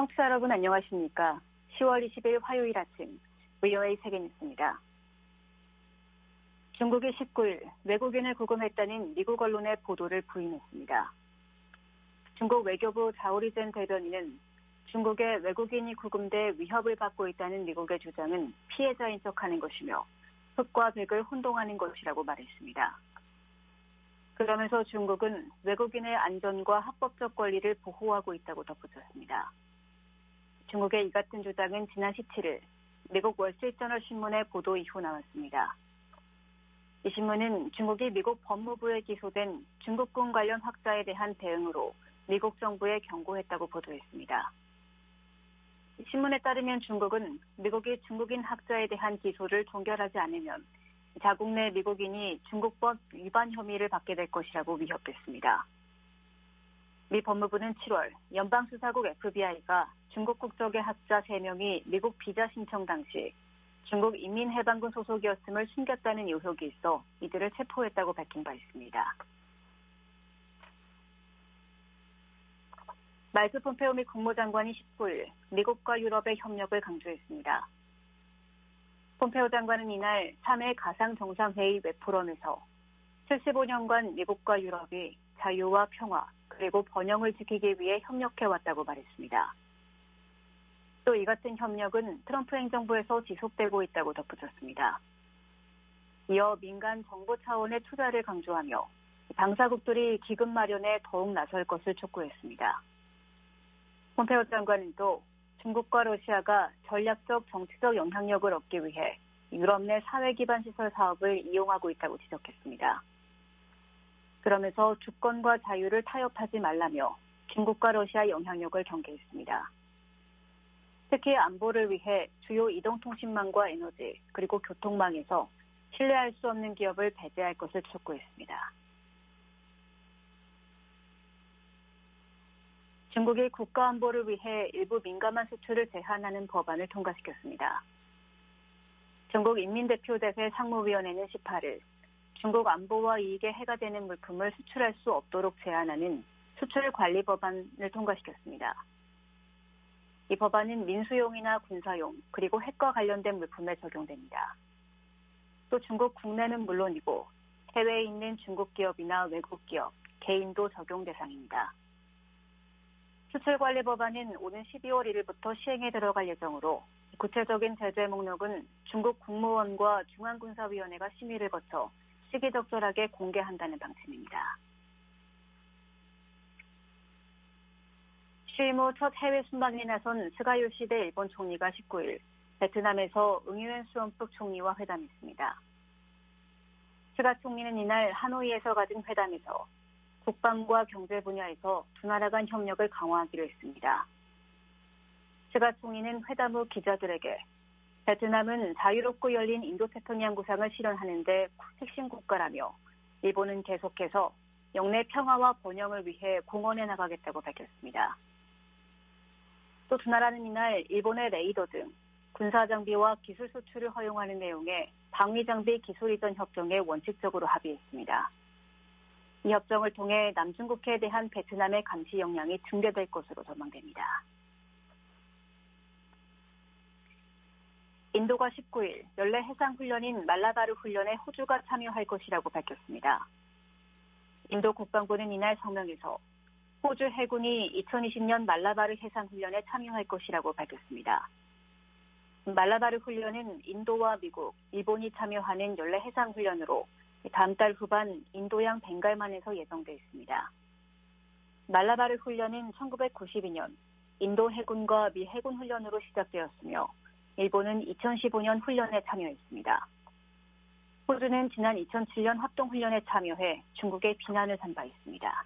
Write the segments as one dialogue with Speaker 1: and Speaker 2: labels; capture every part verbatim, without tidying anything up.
Speaker 1: 청취자 여러분 안녕하십니까? 시월 이십일 화요일 아침 브이오에이 세계뉴스입니다. 중국이 십구일 외국인을 구금했다는 미국 언론의 보도를 부인했습니다. 중국 외교부 자오리젠 대변인은 중국의 외국인이 구금돼 위협을 받고 있다는 미국의 주장은 피해자인 척하는 것이며 흑과 백을 혼동하는 것이라고 말했습니다. 그러면서 중국은 외국인의 안전과 합법적 권리를 보호하고 있다고 덧붙였습니다. 중국의 이 같은 주장은 지난 십칠일 미국 월스트리트저널 신문의 보도 이후 나왔습니다. 이 신문은 중국이 미국 법무부에 기소된 중국군 관련 학자에 대한 대응으로 미국 정부에 경고했다고 보도했습니다. 신문에 따르면 중국은 미국이 중국인 학자에 대한 기소를 종결하지 않으면 자국 내 미국인이 중국법 위반 혐의를 받게 될 것이라고 위협했습니다. 미 법무부는 칠월 연방수사국 에프비아이가 중국 국적의 학자 세 명이 미국 비자 신청 당시 중국 인민해방군 소속이었음을 숨겼다는 의혹이 있어 이들을 체포했다고 밝힌 바 있습니다. 마이크 폼페오 미 국무장관이 십구일 미국과 유럽의 협력을 강조했습니다. 폼페오 장관은 이날 삼 회 가상정상회의 웹포럼에서 칠십오 년간 미국과 유럽이 자유와 평화 그리고 번영을 지키기 위해 협력해왔다고 말했습니다. 또 이 같은 협력은 트럼프 행정부에서 지속되고 있다고 덧붙였습니다. 이어 민간 정부 차원의 투자를 강조하며 당사국들이 기금 마련에 더욱 나설 것을 촉구했습니다. 폼페오 장관은 또 중국과 러시아가 전략적 정치적 영향력을 얻기 위해 유럽 내 사회 기반 시설 사업을 이용하고 있다고 지적했습니다. 그러면서 주권과 자유를 타협하지 말라며 중국과 러시아 영향력을 경계했습니다. 특히 안보를 위해 주요 이동통신망과 에너지 그리고 교통망에서 신뢰할 수 없는 기업을 배제할 것을 촉구했습니다. 중국이 국가안보를 위해 일부 민감한 수출을 제한하는 법안을 통과시켰습니다. 중국 인민대표대회 상무위원회는 십팔일 중국 안보와 이익에 해가 되는 물품을 수출할 수 없도록 제한하는 수출관리 법안을 통과시켰습니다. 이 법안은 민수용이나 군사용 그리고 핵과 관련된 물품에 적용됩니다. 또 중국 국내는 물론이고 해외에 있는 중국 기업이나 외국 기업, 개인도 적용 대상입니다. 수출관리 법안은 오는 십이월 일일부터 시행에 들어갈 예정으로 구체적인 제재 목록은 중국 국무원과 중앙군사위원회가 심의를 거쳐 시기적절하게 공개한다는 방침입니다. 취임 후 첫 해외 순방에 나선 스가 요시대 일본 총리가 십구일 베트남에서 응유엔 수엄푹 총리와 회담했습니다. 스가 총리는 이날 하노이에서 가진 회담에서 국방과 경제 분야에서 두 나라 간 협력을 강화하기로 했습니다. 스가 총리는 회담 후 기자들에게 베트남은 자유롭고 열린 인도태평양 구상을 실현하는 데 핵심 국가라며 일본은 계속해서 영내 평화와 번영을 위해 공헌해 나가겠다고 밝혔습니다. 또 두 나라는 이날 일본의 레이더 등 군사장비와 기술 수출을 허용하는 내용의 방위장비 기술 이전 협정에 원칙적으로 합의했습니다. 이 협정을 통해 남중국해에 대한 베트남의 감시 역량이 증대될 것으로 전망됩니다. 인도가 십구일 연례 해상훈련인 말라바르 훈련에 호주가 참여할 것이라고 밝혔습니다. 인도 국방부는 이날 성명에서 호주 해군이 이천이십 년 말라바르 해상훈련에 참여할 것이라고 밝혔습니다. 말라바르 훈련은 인도와 미국, 일본이 참여하는 연례 해상훈련으로 다음 달 후반 인도양 벵갈만에서 예정돼 있습니다. 말라바르 훈련은 천구백구십이 년 인도 해군과 미 해군 훈련으로 시작되었으며 일본은 이천십오 년 훈련에 참여했습니다. 호주는 지난 이천칠 년 합동훈련에 참여해 중국의 비난을 산 바 있습니다.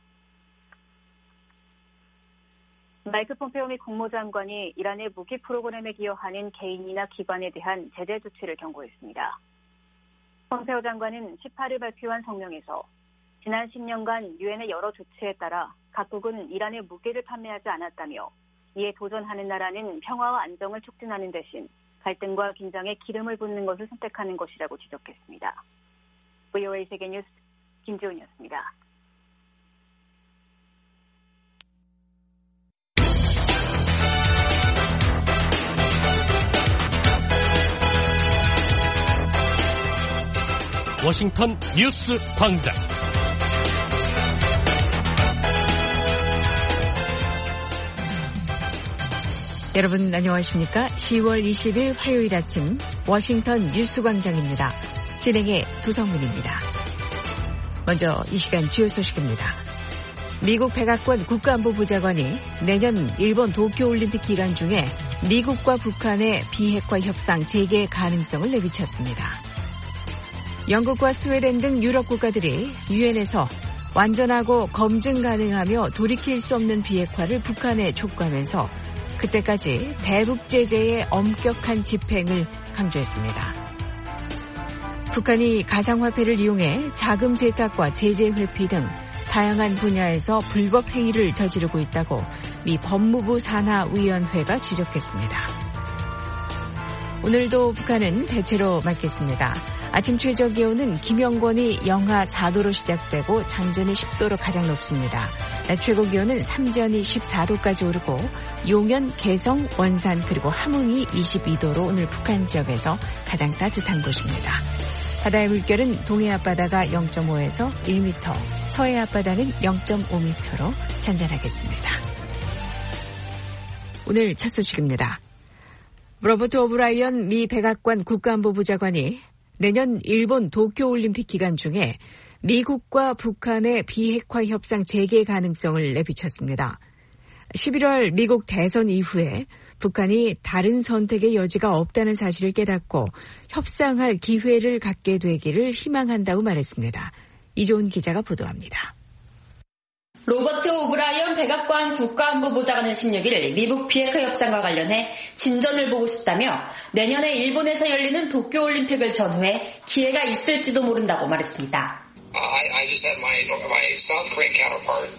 Speaker 1: 마이크 폼페오 미 국무장관이 이란의 무기 프로그램에 기여하는 개인이나 기관에 대한 제재 조치를 경고했습니다. 폼페오 장관은 십팔일 발표한 성명에서 지난 십 년간 유엔의 여러 조치에 따라 각국은 이란에 무기를 판매하지 않았다며 이에 도전하는 나라는 평화와 안정을 촉진하는 대신 갈등과 긴장에 기름을 붓는 것을 선택하는 것이라고 지적했습니다. 브이오에이 세계뉴스 김지훈이었습니다.
Speaker 2: 워싱턴 뉴스 광장.
Speaker 3: 여러분 안녕하십니까? 시월 이십일 화요일 아침 워싱턴 뉴스 광장입니다. 진행의 두성문입니다. 먼저 이 시간 주요 소식입니다. 미국 백악관 국가안보보좌관이 내년 일본 도쿄올림픽 기간 중에 미국과 북한의 비핵화 협상 재개 가능성을 내비쳤습니다. 영국과 스웨덴 등 유럽 국가들이 유엔에서 완전하고 검증 가능하며 돌이킬 수 없는 비핵화를 북한에 촉구하면서 그때까지 대북 제재의 엄격한 집행을 강조했습니다. 북한이 가상화폐를 이용해 자금 세탁과 제재 회피 등 다양한 분야에서 불법 행위를 저지르고 있다고 미 법무부 산하위원회가 지적했습니다. 오늘도 북한은 대체로 맑겠습니다. 아침 최저 기온은 김영권이 영하 사 도로 시작되고 장전이 십 도로 가장 높습니다. 낮 최고 기온은 삼전이 십사 도까지 오르고 용현, 개성, 원산 그리고 함흥이 이십이 도로 오늘 북한 지역에서 가장 따뜻한 곳입니다. 바다의 물결은 동해 앞바다가 영 점 오에서 일 미터, 서해 앞바다는 영 점 오 미터로 잔잔하겠습니다. 오늘 첫 소식입니다. 로버트 오브라이언 미 백악관 국가안보보좌관이 내년 일본 도쿄올림픽 기간 중에 미국과 북한의 비핵화 협상 재개 가능성을 내비쳤습니다. 십일월 미국 대선 이후에 북한이 다른 선택의 여지가 없다는 사실을 깨닫고 협상할 기회를 갖게 되기를 희망한다고 말했습니다. 이조은 기자가 보도합니다.
Speaker 4: 로버트 오브라이언 백악관 국가안보보좌관은 십육 일 미국 비핵화 협상과 관련해 진전을 보고 싶다며 내년에 일본에서 열리는 도쿄올림픽을 전후해 기회가 있을지도 모른다고 말했습니다.
Speaker 5: I, I just had my, my South Korean counterpart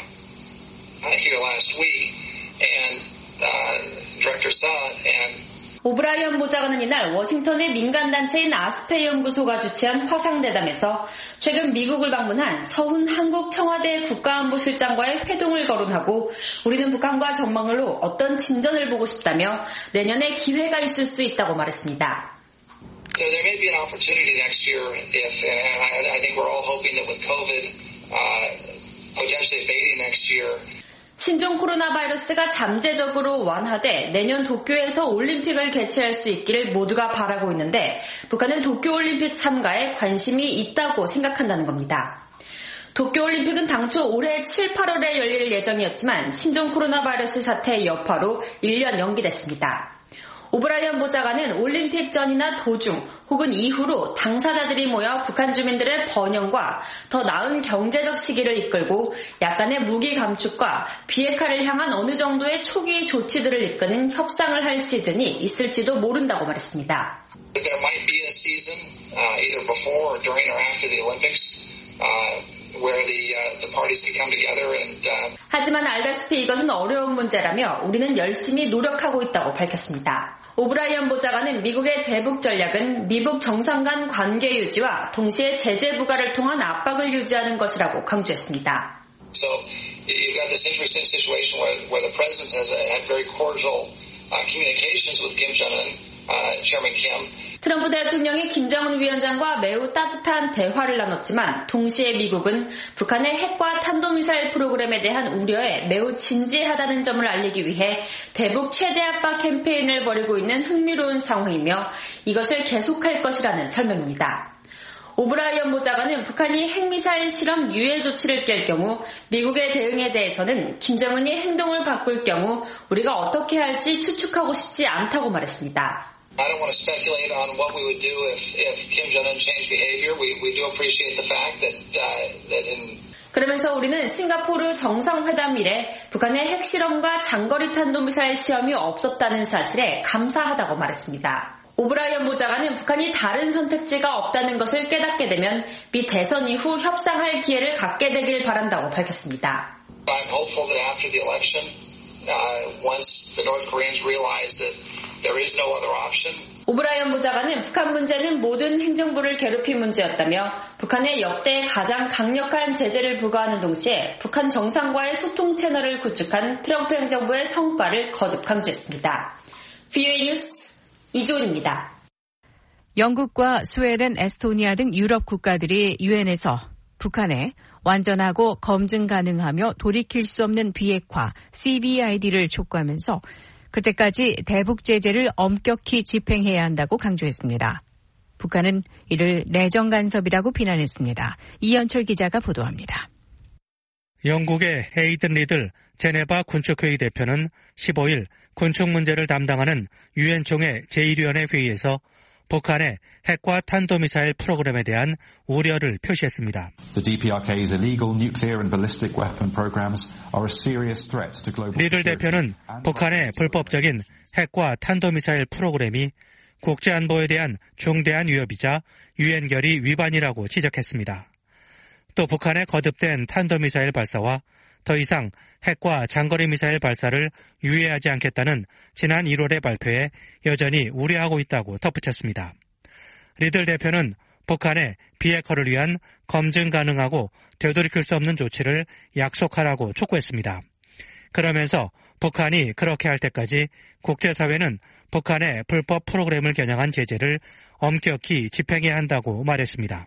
Speaker 5: uh, here last week, and uh, Director Suh and
Speaker 4: 오브라이언 보좌관은 이날 워싱턴의 민간단체인 아스페 연구소가 주최한 화상대담에서 최근 미국을 방문한 서훈 한국 청와대 국가안보실장과의 회동을 거론하고 우리는 북한과 전망으로 어떤 진전을 보고 싶다며 내년에 기회가 있을 수 있다고 말했습니다.
Speaker 5: So there may be an opportunity next year if, and I, I think we're all hoping that with COVID uh, potentially abating next year.
Speaker 4: 신종 코로나 바이러스가 잠재적으로 완화돼 내년 도쿄에서 올림픽을 개최할 수 있기를 모두가 바라고 있는데 북한은 도쿄올림픽 참가에 관심이 있다고 생각한다는 겁니다. 도쿄올림픽은 당초 올해 칠, 팔월에 열릴 예정이었지만 신종 코로나 바이러스 사태의 여파로 일 년 연기됐습니다. 오브라이언 보좌관은 올림픽 전이나 도중 혹은 이후로 당사자들이 모여 북한 주민들의 번영과 더 나은 경제적 시기를 이끌고 약간의 무기 감축과 비핵화를 향한 어느 정도의 초기 조치들을 이끄는 협상을 할 시즌이 있을지도 모른다고 말했습니다.
Speaker 5: There might be a season uh, either before or during or after the Olympics uh, where the uh, the parties can come together and uh...
Speaker 4: 하지만 알다시피 이것은 어려운 문제라며 우리는 열심히 노력하고 있다고 밝혔습니다. 오브라이언 보좌관은 미국의 대북 전략은 미북 정상 간 관계 유지와 동시에 제재 부과를 통한 압박을 유지하는 것이라고 강조했습니다.
Speaker 5: So you've got this interesting situation where, where the president has had very cordial uh, communications with Kim Jong-un, uh, Chairman Kim.
Speaker 4: 트럼프 대통령이 김정은 위원장과 매우 따뜻한 대화를 나눴지만 동시에 미국은 북한의 핵과 탄도미사일 프로그램에 대한 우려에 매우 진지하다는 점을 알리기 위해 대북 최대 압박 캠페인을 벌이고 있는 흥미로운 상황이며 이것을 계속할 것이라는 설명입니다. 오브라이언 보좌관은 북한이 핵미사일 실험 유예 조치를 깰 경우 미국의 대응에 대해서는 김정은이 행동을 바꿀 경우 우리가 어떻게 할지 추측하고 싶지 않다고 말했습니다.
Speaker 5: I don't want to speculate on what we would do if, if Kim Jong-un changed behavior. We, we do appreciate the fact that, uh, that in
Speaker 4: 그러면서 우리는 싱가포르 정상회담 이래 북한의 핵실험과 장거리 탄도미사일 시험이 없었다는 사실에 감사하다고 말했습니다. 오브라이언 보좌관은 북한이 다른 선택지가 없다는 것을 깨닫게 되면 미 대선 이후 협상할 기회를 갖게 되길 바란다고 밝혔습니다.
Speaker 5: I'm hopeful that after the election, uh, once the North Koreans realize that there is no other option.
Speaker 4: 오브라이언 보좌관은 북한 문제는 모든 행정부를 괴롭힌 문제였다며 북한에 역대 가장 강력한 제재를 부과하는 동시에 북한 정상과의 소통 채널을 구축한 트럼프 행정부의 성과를 거듭 강조했습니다. 브이오에이 뉴스 이조은입니다.
Speaker 3: 영국과 스웨덴, 에스토니아 등 유럽 국가들이 유엔에서 북한에 완전하고 검증 가능하며 돌이킬 수 없는 비핵화 씨비아이디를 촉구하면서 그때까지 대북 제재를 엄격히 집행해야 한다고 강조했습니다. 북한은 이를 내정 간섭이라고 비난했습니다. 이현철 기자가 보도합니다.
Speaker 6: 영국의 에이든 리들 제네바 군축회의 대표는 십오일 군축 문제를 담당하는 유엔 총회 제일 위원회 회의에서 북한의 핵과 탄도미사일 프로그램에 대한 우려를 표시했습니다.
Speaker 7: The 디피아르케이's illegal nuclear and ballistic weapon programs are a serious threat to global
Speaker 6: 리들
Speaker 7: security.
Speaker 6: 대표는 북한의 불법적인 핵과 탄도미사일 프로그램이 국제안보에 대한 중대한 위협이자 유엔 결의 위반이라고 지적했습니다. 또 북한의 거듭된 탄도미사일 발사와 더 이상 핵과 장거리 미사일 발사를 유예하지 않겠다는 지난 일월의 발표에 여전히 우려하고 있다고 덧붙였습니다. 리들 대표는 북한의 비핵화를 위한 검증 가능하고 되돌이킬 수 없는 조치를 약속하라고 촉구했습니다. 그러면서 북한이 그렇게 할 때까지 국제사회는 북한의 불법 프로그램을 겨냥한 제재를 엄격히 집행해야 한다고 말했습니다.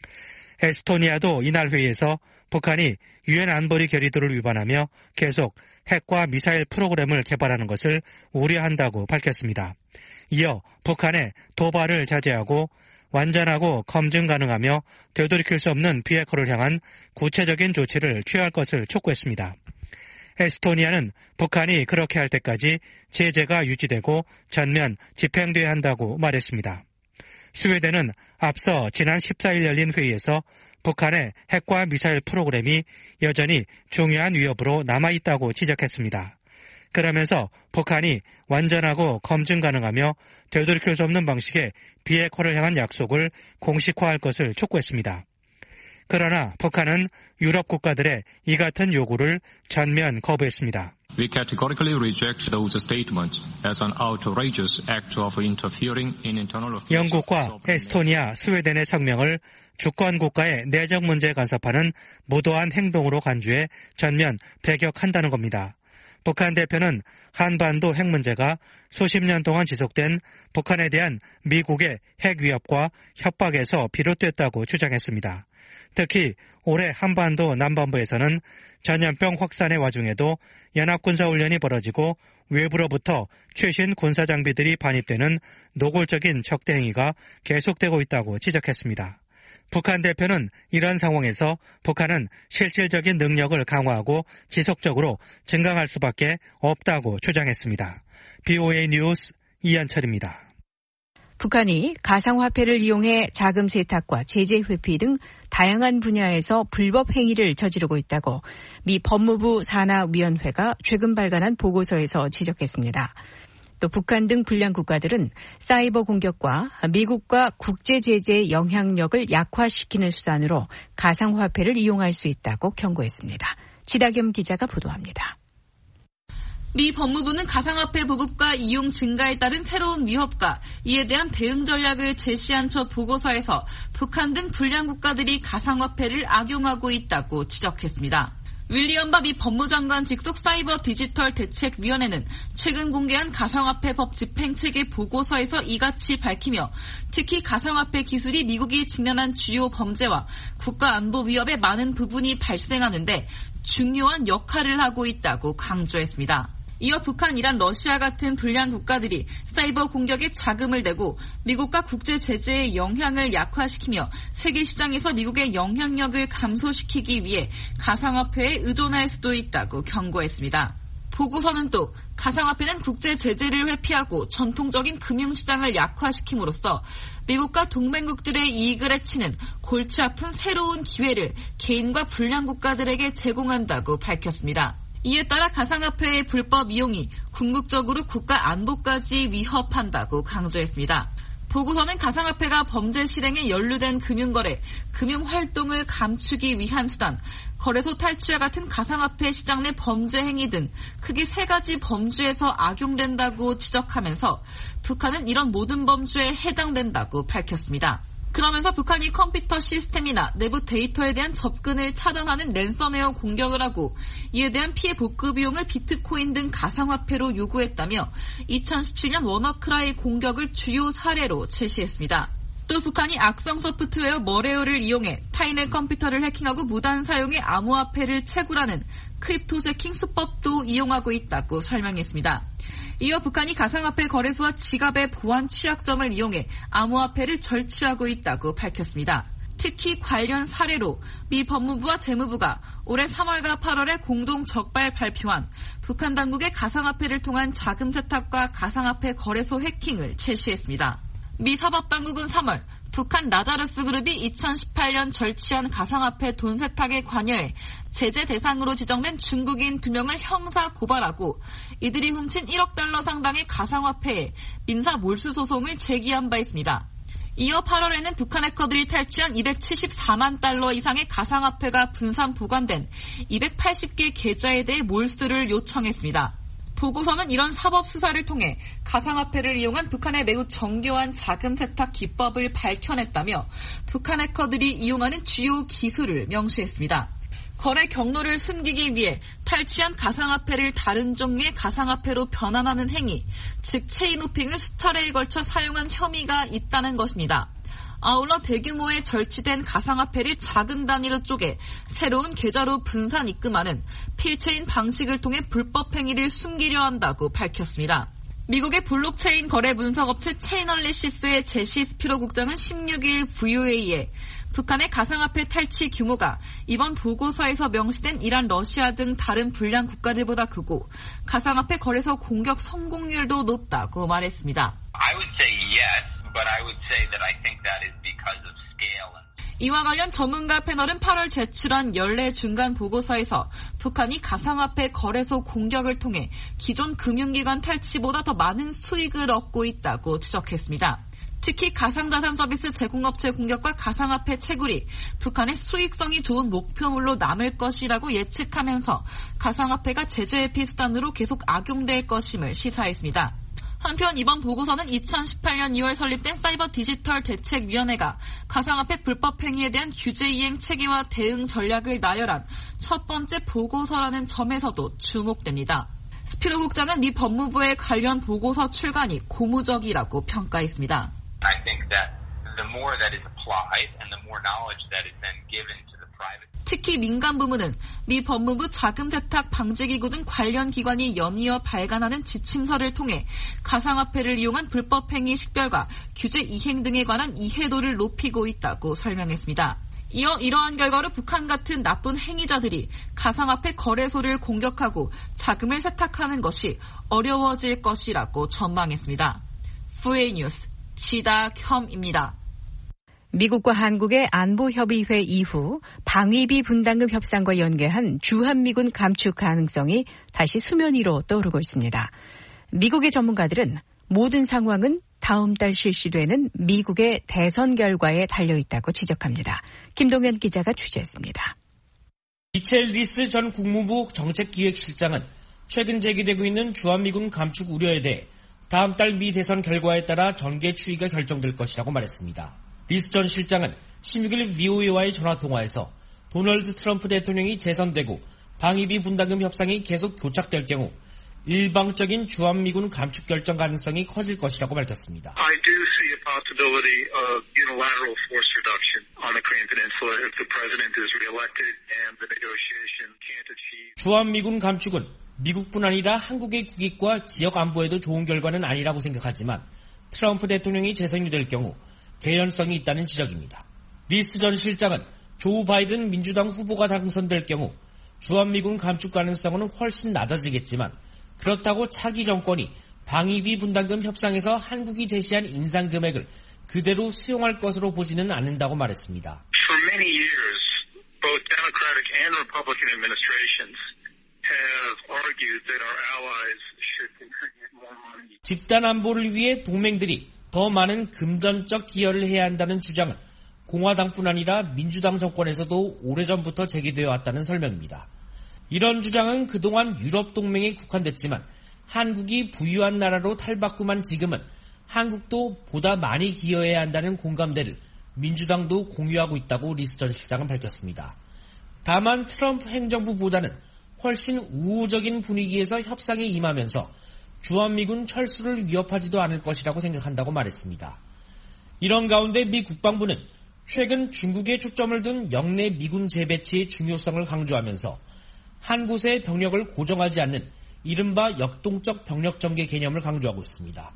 Speaker 6: 에스토니아도 이날 회의에서 북한이 유엔 안보리 결의들을 위반하며 계속 핵과 미사일 프로그램을 개발하는 것을 우려한다고 밝혔습니다. 이어 북한의 도발을 자제하고 완전하고 검증 가능하며 되돌이킬 수 없는 비핵화를 향한 구체적인 조치를 취할 것을 촉구했습니다. 에스토니아는 북한이 그렇게 할 때까지 제재가 유지되고 전면 집행돼야 한다고 말했습니다. 스웨덴은 앞서 지난 십사일 열린 회의에서 북한의 핵과 미사일 프로그램이 여전히 중요한 위협으로 남아있다고 지적했습니다. 그러면서 북한이 완전하고 검증 가능하며 되돌이킬 수 없는 방식의 비핵화를 향한 약속을 공식화할 것을 촉구했습니다. 그러나 북한은 유럽 국가들의 이 같은 요구를 전면 거부했습니다.
Speaker 8: We categorically reject those statements as an outrageous act of interfering in internal affairs.
Speaker 6: 영국과 에스토니아, 스웨덴의 성명을 주권 국가의 내적 문제에 간섭하는 무도한 행동으로 간주해 전면 배격한다는 겁니다. 북한 대표는 한반도 핵 문제가 수십 년 동안 지속된 북한에 대한 미국의 핵 위협과 협박에서 비롯됐다고 주장했습니다. 특히 올해 한반도 남반부에서는 전염병 확산의 와중에도 연합군사훈련이 벌어지고 외부로부터 최신 군사장비들이 반입되는 노골적인 적대 행위가 계속되고 있다고 지적했습니다. 북한 대표는 이런 상황에서 북한은 실질적인 능력을 강화하고 지속적으로 증강할 수밖에 없다고 주장했습니다. 비오에이 뉴스 이한철입니다.
Speaker 3: 북한이 가상화폐를 이용해 자금 세탁과 제재 회피 등 다양한 분야에서 불법 행위를 저지르고 있다고 미 법무부 산하위원회가 최근 발간한 보고서에서 지적했습니다. 또 북한 등 불량 국가들은 사이버 공격과 미국과 국제 제재의 영향력을 약화시키는 수단으로 가상화폐를 이용할 수 있다고 경고했습니다. 지다겸 기자가 보도합니다.
Speaker 9: 미 법무부는 가상화폐 보급과 이용 증가에 따른 새로운 위협과 이에 대한 대응 전략을 제시한 첫 보고서에서 북한 등 불량 국가들이 가상화폐를 악용하고 있다고 지적했습니다. 윌리엄 바 미 법무장관 직속 사이버 디지털 대책위원회는 최근 공개한 가상화폐 법 집행체계 보고서에서 이같이 밝히며 특히 가상화폐 기술이 미국이 직면한 주요 범죄와 국가안보 위협의 많은 부분이 발생하는데 중요한 역할을 하고 있다고 강조했습니다. 이어 북한, 이란, 러시아 같은 불량 국가들이 사이버 공격에 자금을 대고 미국과 국제 제재의 영향을 약화시키며 세계 시장에서 미국의 영향력을 감소시키기 위해 가상화폐에 의존할 수도 있다고 경고했습니다. 보고서는 또 가상화폐는 국제 제재를 회피하고 전통적인 금융시장을 약화시킴으로써 미국과 동맹국들의 이익을 해치는 골치 아픈 새로운 기회를 개인과 불량 국가들에게 제공한다고 밝혔습니다. 이에 따라 가상화폐의 불법 이용이 궁극적으로 국가 안보까지 위협한다고 강조했습니다. 보고서는 가상화폐가 범죄 실행에 연루된 금융거래, 금융활동을 감추기 위한 수단, 거래소 탈취와 같은 가상화폐 시장 내 범죄 행위 등 크게 세 가지 범주에서 악용된다고 지적하면서 북한은 이런 모든 범주에 해당된다고 밝혔습니다. 그러면서 북한이 컴퓨터 시스템이나 내부 데이터에 대한 접근을 차단하는 랜섬웨어 공격을 하고 이에 대한 피해 복구 비용을 비트코인 등 가상화폐로 요구했다며 이천십칠 년 워너크라이 공격을 주요 사례로 제시했습니다. 또 북한이 악성 소프트웨어 머레오를 이용해 타인의 컴퓨터를 해킹하고 무단 사용해 암호화폐를 채굴하는 크립토제킹 수법도 이용하고 있다고 설명했습니다. 이어 북한이 가상화폐 거래소와 지갑의 보안 취약점을 이용해 암호화폐를 절취하고 있다고 밝혔습니다. 특히 관련 사례로 미 법무부와 재무부가 올해 삼월과 팔월에 공동 적발 발표한 북한 당국의 가상화폐를 통한 자금 세탁과 가상화폐 거래소 해킹을 제시했습니다. 미 사법당국은 삼월 북한 라자루스 그룹이 이천십팔 년 절취한 가상화폐 돈 세탁에 관여해 제재 대상으로 지정된 중국인 두 명을 형사 고발하고 이들이 훔친 일억 달러 상당의 가상화폐에 민사 몰수 소송을 제기한 바 있습니다. 이어 팔월에는 북한 해커들이 탈취한 이백칠십사만 달러 이상의 가상화폐가 분산 보관된 이백팔십 개 계좌에 대해 몰수를 요청했습니다. 보고서는 이런 사법 수사를 통해 가상화폐를 이용한 북한의 매우 정교한 자금 세탁 기법을 밝혀냈다며 북한 해커들이 이용하는 주요 기술을 명시했습니다. 거래 경로를 숨기기 위해 탈취한 가상화폐를 다른 종류의 가상화폐로 변환하는 행위, 즉 체인호핑을 수차례에 걸쳐 사용한 혐의가 있다는 것입니다. 아울러 대규모의 절취된 가상화폐를 작은 단위로 쪼개 새로운 계좌로 분산 입금하는 필체인 방식을 통해 불법 행위를 숨기려 한다고 밝혔습니다. 미국의 블록체인 거래 분석업체 체이널리시스의 제시 스피로 국장은 십육 일 브이오에이에 북한의 가상화폐 탈취 규모가 이번 보고서에서 명시된 이란, 러시아 등 다른 불량 국가들보다 크고 가상화폐 거래소 공격 성공률도 높다고 말했습니다.
Speaker 10: I would say yes, but I would say that I think that is because of scale.
Speaker 9: 이와 관련 전문가 패널은 팔월 제출한 연례 중간 보고서에서 북한이 가상화폐 거래소 공격을 통해 기존 금융기관 탈취보다 더 많은 수익을 얻고 있다고 지적했습니다. 특히 가상자산 서비스 제공업체 공격과 가상화폐 채굴이 북한의 수익성이 좋은 목표물로 남을 것이라고 예측하면서 가상화폐가 제재 회피 수단으로 계속 악용될 것임을 시사했습니다. 한편 이번 보고서는 이천십팔 년 이월 설립된 사이버 디지털 대책위원회가 가상화폐 불법 행위에 대한 규제 이행 체계와 대응 전략을 나열한 첫 번째 보고서라는 점에서도 주목됩니다. 스피로 국장은 미 법무부의 관련 보고서 출간이 고무적이라고 평가했습니다.
Speaker 10: I think that the more that is applied and the more knowledge that is then given to the private.
Speaker 9: 특히 민간 부문은 미 법무부 자금 세탁 방지기구 등 관련 기관이 연이어 발간하는 지침서를 통해 가상화폐를 이용한 불법 행위 식별과 규제 이행 등에 관한 이해도를 높이고 있다고 설명했습니다. 이어 이러한 결과로 북한 같은 나쁜 행위자들이 가상화폐 거래소를 공격하고 자금을 세탁하는 것이 어려워질 것이라고 전망했습니다. 에프에이 뉴스 지다혐입니다.
Speaker 3: 미국과 한국의 안보협의회 이후 방위비 분담금 협상과 연계한 주한미군 감축 가능성이 다시 수면 위로 떠오르고 있습니다. 미국의 전문가들은 모든 상황은 다음 달 실시되는 미국의 대선 결과에 달려있다고 지적합니다. 김동현 기자가 취재했습니다.
Speaker 11: 미첼 리스 전 국무부 정책기획실장은 최근 제기되고 있는 주한미군 감축 우려에 대해 다음 달 미 대선 결과에 따라 전개 추이가 결정될 것이라고 말했습니다. 리스 전 실장은 십육 일 브이오에이와의 전화통화에서 도널드 트럼프 대통령이 재선되고 방위비 분담금 협상이 계속 교착될 경우 일방적인 주한미군 감축 결정 가능성이 커질 것이라고 밝혔습니다.
Speaker 12: I do see a possibility of unilateral force reduction on the Korean Peninsula if the president is reelected and the negotiation can't achieve.
Speaker 11: 주한미군 감축은 미국뿐 아니라 한국의 국익과 지역 안보에도 좋은 결과는 아니라고 생각하지만 트럼프 대통령이 재선이 될 경우 개연성이 있다는 지적입니다. 리스 전 실장은 조 바이든 민주당 후보가 당선될 경우 주한미군 감축 가능성은 훨씬 낮아지겠지만 그렇다고 차기 정권이 방위비 분담금 협상에서 한국이 제시한 인상 금액을 그대로 수용할 것으로 보지는 않는다고 말했습니다.
Speaker 12: For many years, both Democratic and Republican administrations have argued that our allies should contribute more money.
Speaker 11: 집단 안보를 위해 동맹들이 더 많은 금전적 기여를 해야 한다는 주장은 공화당뿐 아니라 민주당 정권에서도 오래전부터 제기되어 왔다는 설명입니다. 이런 주장은 그동안 유럽 동맹에 국한됐지만 한국이 부유한 나라로 탈바꿈한 지금은 한국도 보다 많이 기여해야 한다는 공감대를 민주당도 공유하고 있다고 리스 전 실장은 밝혔습니다. 다만 트럼프 행정부보다는 훨씬 우호적인 분위기에서 협상에 임하면서 주한미군 철수를 위협하지도 않을 것이라고 생각한다고 말했습니다. 이런 가운데 미 국방부는 최근 중국에 초점을 둔 영내 미군 재배치의 중요성을 강조하면서 한 곳의 병력을 고정하지 않는 이른바 역동적 병력 전개 개념을 강조하고 있습니다.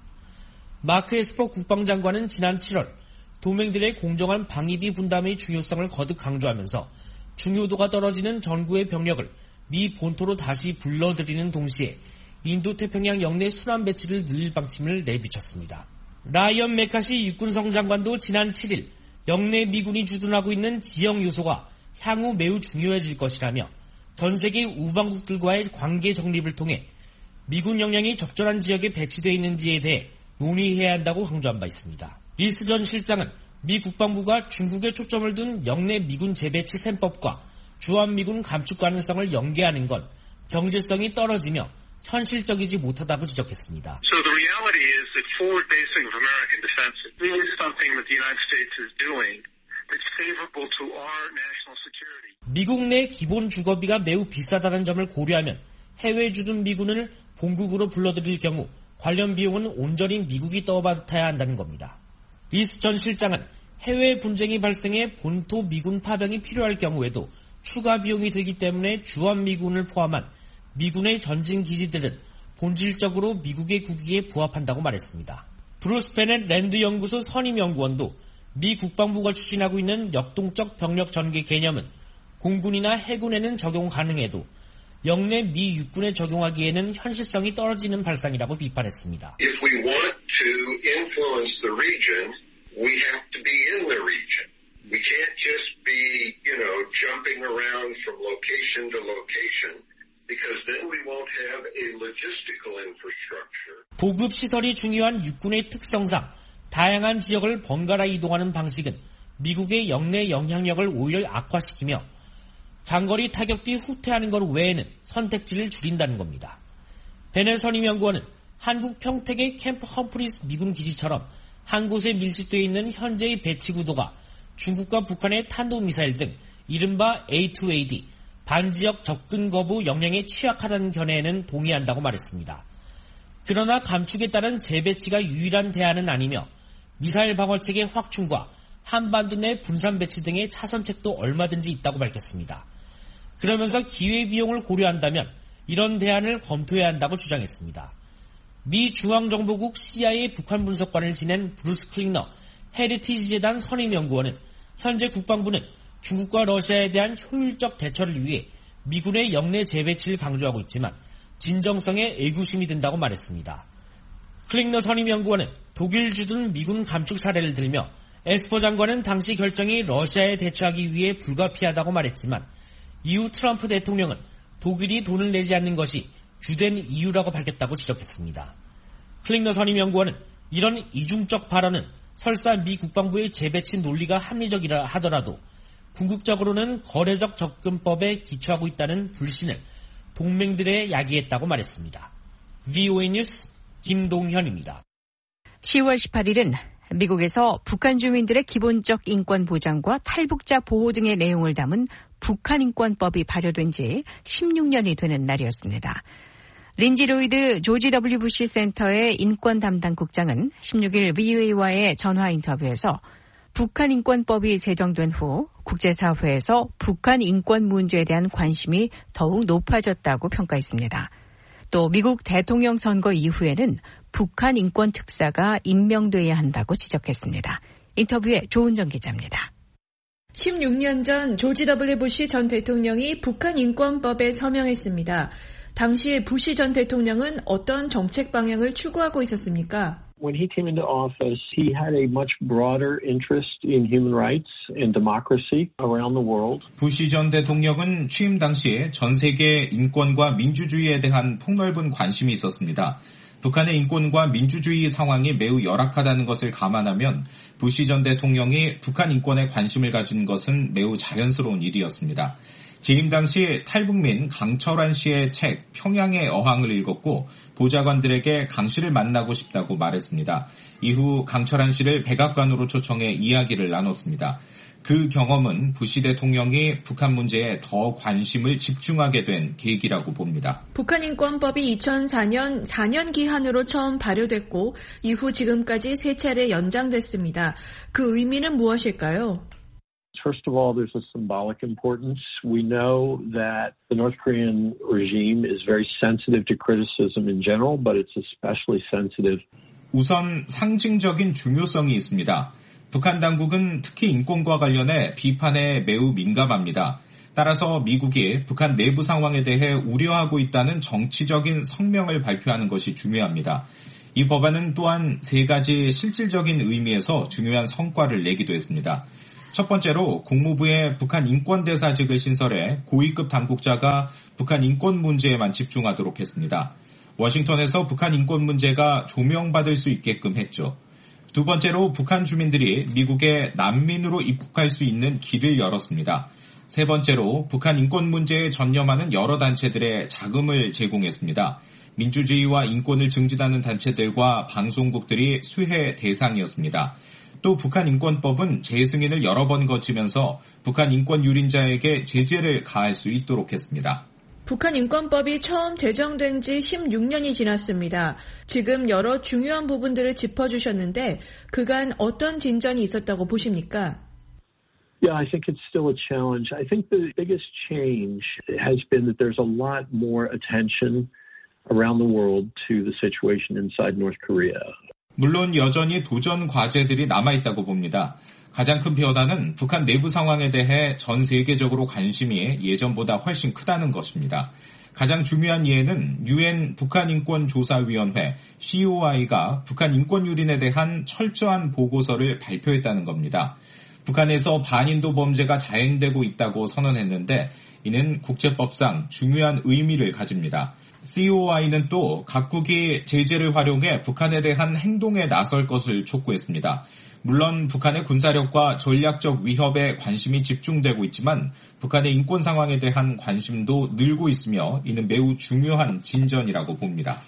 Speaker 11: 마크 에스퍼 국방장관은 지난 칠월 동맹들의 공정한 방위비 분담의 중요성을 거듭 강조하면서 중요도가 떨어지는 전구의 병력을 미 본토로 다시 불러들이는 동시에 인도태평양 영내 순환 배치를 늘릴 방침을 내비쳤습니다. 라이언 메카시 육군성 장관도 지난 칠일 영내 미군이 주둔하고 있는 지역 요소가 향후 매우 중요해질 것이라며 전 세계 우방국들과의 관계 정립을 통해 미군 역량이 적절한 지역에 배치되어 있는지에 대해 논의해야 한다고 강조한 바 있습니다. 리스 전 실장은 미 국방부가 중국에 초점을 둔 영내 미군 재배치 셈법과 주한미군 감축 가능성을 연계하는 건 경제성이 떨어지며 현실적이지 못하다고 지적했습니다.
Speaker 12: So the reality is that forward basing of American defense is something that the United States is doing that's favorable to our national security.
Speaker 11: 미국 내 기본 주거비가 매우 비싸다는 점을 고려하면 해외 주둔 미군을 본국으로 불러들일 경우 관련 비용은 온전히 미국이 떠받아야 한다는 겁니다. 리스 전 실장은 해외 분쟁이 발생해 본토 미군 파병이 필요할 경우에도 추가 비용이 들기 때문에 주한미군을 포함한 미군의 전진 기지들은 본질적으로 미국의 국익에 부합한다고 말했습니다. 브루스 베넷 랜드 연구소 선임 연구원도 미 국방부가 추진하고 있는 역동적 병력 전개 개념은 공군이나 해군에는 적용 가능해도 영내 미 육군에 적용하기에는 현실성이 떨어지는 발상이라고 비판했습니다.
Speaker 13: If we want to influence the region, we have to be in the region. We can't just be, you know, jumping around from location to location. Because then we won't have a logistical infrastructure.
Speaker 11: 보급 시설이 중요한 육군의 특성상 다양한 지역을 번갈아 이동하는 방식은 미국의 영내 영향력을 오히려 악화시키며 장거리 타격 뒤 후퇴하는 것 외에는 선택지를 줄인다는 겁니다. 베넬 선임연구원은 한국 평택의 캠프 험프리스 미군 기지처럼 한 곳에 밀집되어 있는 현재의 배치 구도가 중국과 북한의 탄도미사일 등 이른바 에이 투 에이 디 반지역 접근 거부 역량에 취약하다는 견해에는 동의한다고 말했습니다. 그러나 감축에 따른 재배치가 유일한 대안은 아니며 미사일 방어체계 확충과 한반도 내 분산 배치 등의 차선책도 얼마든지 있다고 밝혔습니다. 그러면서 기회비용을 고려한다면 이런 대안을 검토해야 한다고 주장했습니다. 미 중앙정보국 씨 아이 에이 북한 분석관을 지낸 브루스 클링너 헤리티지 재단 선임연구원은 현재 국방부는 중국과 러시아에 대한 효율적 대처를 위해 미군의 영내 재배치를 강조하고 있지만 진정성에 의구심이 든다고 말했습니다. 클링너 선임연구원은 독일 주둔 미군 감축 사례를 들며 에스퍼 장관은 당시 결정이 러시아에 대처하기 위해 불가피하다고 말했지만 이후 트럼프 대통령은 독일이 돈을 내지 않는 것이 주된 이유라고 밝혔다고 지적했습니다. 클링너 선임연구원은 이런 이중적 발언은 설사 미 국방부의 재배치 논리가 합리적이라 하더라도 궁극적으로는 거래적 접근법에 기초하고 있다는 불신을 동맹들에 야기했다고 말했습니다. 브이오에이 뉴스 김동현입니다.
Speaker 3: 시월 십팔일은 미국에서 북한 주민들의 기본적 인권 보장과 탈북자 보호 등의 내용을 담은 북한인권법이 발효된 지 십육 년이 되는 날이었습니다. 린지 로이드 조지 더블유 부시 센터의 인권 담당 국장은 십육일 브이오에이와의 전화 인터뷰에서 북한 인권법이 제정된 후 국제사회에서 북한 인권 문제에 대한 관심이 더욱 높아졌다고 평가했습니다. 또 미국 대통령 선거 이후에는 북한 인권 특사가 임명돼야 한다고 지적했습니다. 인터뷰에 조은정 기자입니다.
Speaker 14: 십육 년 전 조지 더블유 부시 전 대통령이 북한 인권법에 서명했습니다. 당시 부시 전 대통령은 어떤 정책 방향을 추구하고 있었습니까?
Speaker 15: When he came into office, he had a much broader interest in human rights and democracy around the world.
Speaker 16: 부시 전 대통령은 취임 당시에 전 세계 인권과 민주주의에 대한 폭넓은 관심이 있었습니다. 북한의 인권과 민주주의 상황이 매우 열악하다는 것을 감안하면 부시 전 대통령이 북한 인권에 관심을 가진 것은 매우 자연스러운 일이었습니다. 재임 당시 탈북민 강철환 씨의 책 평양의 어항을 읽었고 보좌관들에게 강 씨를 만나고 싶다고 말했습니다. 이후 강철환 씨를 백악관으로 초청해 이야기를 나눴습니다. 그 경험은 부시 대통령이 북한 문제에 더 관심을 집중하게 된 계기라고 봅니다.
Speaker 14: 북한 인권법이 이천사 년 사 년 기한으로 처음 발효됐고 이후 지금까지 세 차례 연장됐습니다. 그 의미는 무엇일까요?
Speaker 15: First of all, there's a symbolic importance. We know that the North Korean regime is very sensitive to criticism in general, but it's especially sensitive.
Speaker 16: 우선 상징적인 중요성이 있습니다. 북한 당국은 특히 인권과 관련해 비판에 매우 민감합니다. 따라서 미국이 북한 내부 상황에 대해 우려하고 있다는 정치적인 성명을 발표하는 것이 중요합니다. 이 법안은 또한 세 가지 실질적인 의미에서 중요한 성과를 내기도 했습니다. 첫 번째로 국무부의 북한 인권대사직을 신설해 고위급 당국자가 북한 인권 문제에만 집중하도록 했습니다. 워싱턴에서 북한 인권 문제가 조명받을 수 있게끔 했죠. 두 번째로 북한 주민들이 미국에 난민으로 입국할 수 있는 길을 열었습니다. 세 번째로 북한 인권 문제에 전념하는 여러 단체들의 자금을 제공했습니다. 민주주의와 인권을 증진하는 단체들과 방송국들이 수혜 대상이었습니다. 또 북한 인권법은 재승인을 여러 번 거치면서 북한 인권 유린자에게 제재를 가할 수 있도록 했습니다.
Speaker 14: 북한 인권법이 처음 제정된 지 십육 년이 지났습니다. 지금 여러 중요한 부분들을 짚어주셨는데 그간 어떤 진전이 있었다고 보십니까?
Speaker 15: Yeah, I think it's still a challenge. I think the biggest change has been that there's a lot more attention around the world to the situation inside North Korea.
Speaker 16: 물론 여전히 도전 과제들이 남아있다고 봅니다. 가장 큰 변화는 북한 내부 상황에 대해 전 세계적으로 관심이 예전보다 훨씬 크다는 것입니다. 가장 중요한 예는 유엔 북한인권조사위원회 씨오아이가 북한 인권 유린에 대한 철저한 보고서를 발표했다는 겁니다. 북한에서 반인도 범죄가 자행되고 있다고 선언했는데 이는 국제법상 중요한 의미를 가집니다. 씨오아이는 또 각국이 제재를 활용해 북한에 대한 행동에 나설 것을 촉구했습니다. 물론 북한의 군사력과 전략적 위협에 관심이 집중되고 있지만 북한의 인권 상황에 대한 관심도 늘고 있으며 이는 매우 중요한 진전이라고 봅니다.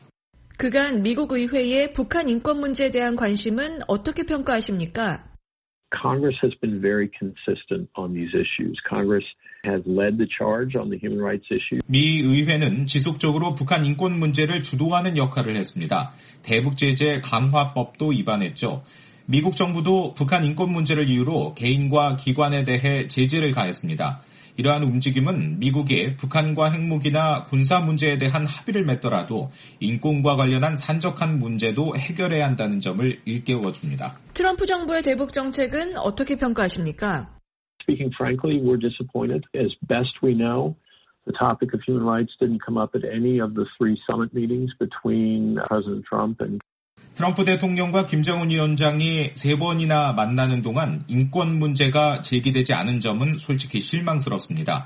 Speaker 14: 그간 미국 의회의 북한 인권 문제에 대한 관심은 어떻게 평가하십니까?
Speaker 15: Congress has been very consistent on these issues. Congress has led the charge on the human rights issue.
Speaker 16: 미 의회는 지속적으로 북한 인권 문제를 주도하는 역할을 했습니다. 대북 제재 강화법도 입안했죠. 미국 정부도 북한 인권 문제를 이유로 개인과 기관에 대해 제재를 가했습니다. 이러한 움직임은 미국이 북한과 핵무기나 군사 문제에 대한 합의를 맺더라도 인권과 관련한 산적한 문제도 해결해야 한다는 점을 일깨워줍니다.
Speaker 14: 트럼프 정부의 대북 정책은 어떻게 평가하십니까?
Speaker 15: Speaking frankly, we're disappointed. As best we know, the topic of human rights didn't come up at any of the three summit meetings between President Trump and
Speaker 16: 트럼프 대통령과 김정은 위원장이 세 번이나 만나는 동안 인권 문제가 제기되지 않은 점은 솔직히 실망스럽습니다.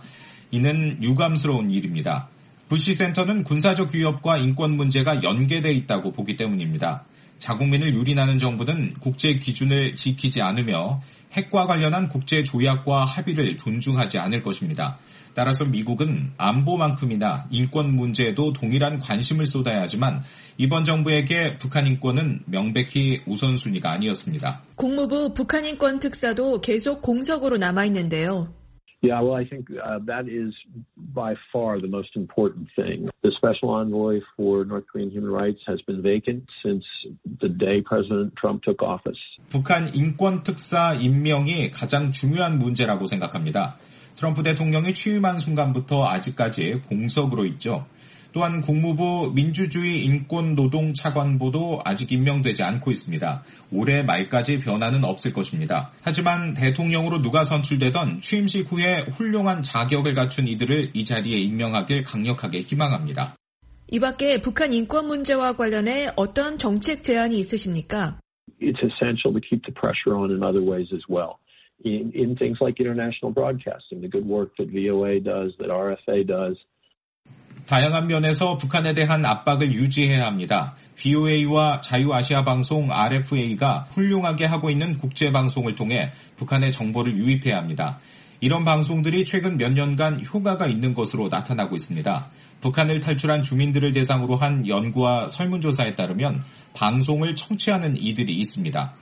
Speaker 16: 이는 유감스러운 일입니다. 부시 센터는 군사적 위협과 인권 문제가 연계되어 있다고 보기 때문입니다. 자국민을 유린하는 정부는 국제 기준을 지키지 않으며 핵과 관련한 국제 조약과 합의를 존중하지 않을 것입니다. 따라서 미국은 안보만큼이나 인권 문제에도 동일한 관심을 쏟아야 하지만 이번 정부에게 북한 인권은 명백히 우선순위가 아니었습니다.
Speaker 14: 국무부 북한 인권 특사도 계속 공석으로 남아있는데요.
Speaker 15: Yeah, well, I think uh, that is by far the most important thing. The special envoy for North Korean human rights has been vacant since the day President Trump took office.
Speaker 16: 북한 인권 특사 임명이 가장 중요한 문제라고 생각합니다. 트럼프 대통령이 취임한 순간부터 아직까지 공석으로 있죠. 또한 국무부 민주주의 인권 노동 차관보도 아직 임명되지 않고 있습니다. 올해 말까지 변화는 없을 것입니다. 하지만 대통령으로 누가 선출되던 취임식 후에 훌륭한 자격을 갖춘 이들을 이 자리에 임명하길 강력하게 희망합니다.
Speaker 14: 이 밖에 북한 인권 문제와 관련해 어떤 정책 제안이 있으십니까?
Speaker 15: It's essential to keep the pressure on in other ways as well. In, in things like international broadcasting, the good work that V O A does, that R F A does.
Speaker 16: 다양한 면에서 북한에 대한 압박을 유지해야 합니다. V O A와 자유아시아방송 R F A가 훌륭하게 하고 있는 국제방송을 통해 북한의 정보를 유입해야 합니다. 이런 방송들이 최근 몇 년간 효과가 있는 것으로 나타나고 있습니다. 북한을 탈출한 주민들을 대상으로 한 연구와 설문조사에 따르면 방송을 청취하는 이들이 있습니다.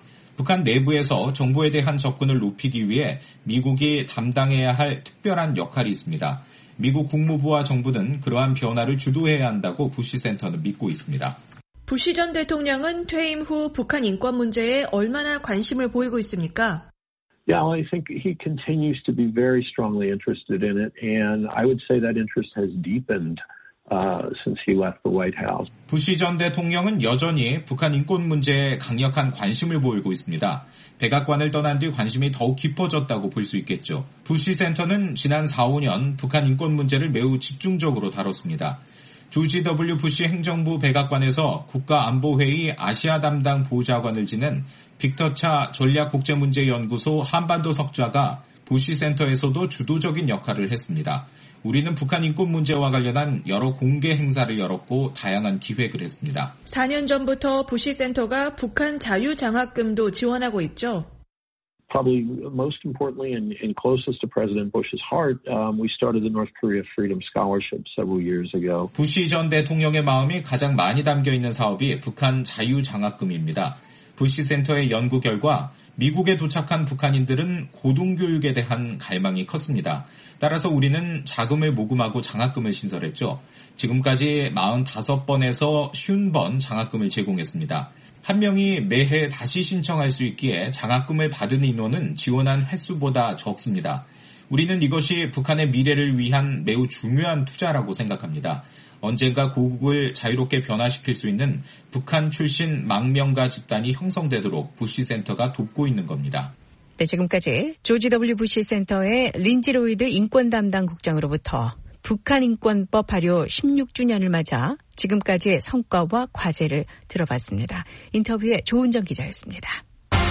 Speaker 16: 북한 내부에서 정보에 대한 접근을 높이기 위해 미국이 담당해야 할 특별한 역할이 있습니다. 미국 국무부와 정부는 그러한 변화를 주도해야 한다고 부시 센터는 믿고 있습니다.
Speaker 14: 부시 전 대통령은 퇴임 후 북한 인권 문제에 얼마나 관심을 보이고 있습니까?
Speaker 15: Yeah, well, I think he continues to be very strongly interested in it, and I would say that interest has deepened uh, since he left the White House.
Speaker 16: 부시 전 대통령은 여전히 북한 인권 문제에 강력한 관심을 보이고 있습니다. 백악관을 떠난 뒤 관심이 더욱 깊어졌다고 볼 수 있겠죠. 부시 센터는 지난 사, 오 년 북한 인권 문제를 매우 집중적으로 다뤘습니다. 조지 더블유 부시 행정부 백악관에서 국가안보회의 아시아 담당 보좌관을 지낸 빅터 차 전략국제문제연구소 한반도 석좌가 부시 센터에서도 주도적인 역할을 했습니다. 우리는 북한 인권 문제와 관련한 여러 공개 행사를 열었고 다양한 기획을 했습니다.
Speaker 14: 사 년 전부터 부시 센터가 북한 자유장학금도 지원하고 있죠.
Speaker 15: Probably most importantly and, and closest to President Bush's heart, um, we started the North Korea Freedom Scholarship several years ago.
Speaker 16: 부시 전 대통령의 마음이 가장 많이 담겨 있는 사업이 북한 자유장학금입니다. 부시 센터의 연구 결과 미국에 도착한 북한인들은 고등교육에 대한 갈망이 컸습니다. 따라서 우리는 자금을 모금하고 장학금을 신설했죠. 지금까지 사십오 번에서 오십 번 장학금을 제공했습니다. 한 명이 매해 다시 신청할 수 있기에 장학금을 받은 인원은 지원한 횟수보다 적습니다. 우리는 이것이 북한의 미래를 위한 매우 중요한 투자라고 생각합니다. 언젠가 고국을 자유롭게 변화시킬 수 있는 북한 출신 망명가 집단이 형성되도록 부시 센터가 돕고 있는 겁니다.
Speaker 3: 네, 지금까지 조지 더블유 부시 센터의 린지 로이드 인권 담당 국장으로부터 북한 인권법 발효 십육 주년을 맞아 지금까지의 성과와 과제를 들어봤습니다. 인터뷰에 조은정 기자였습니다.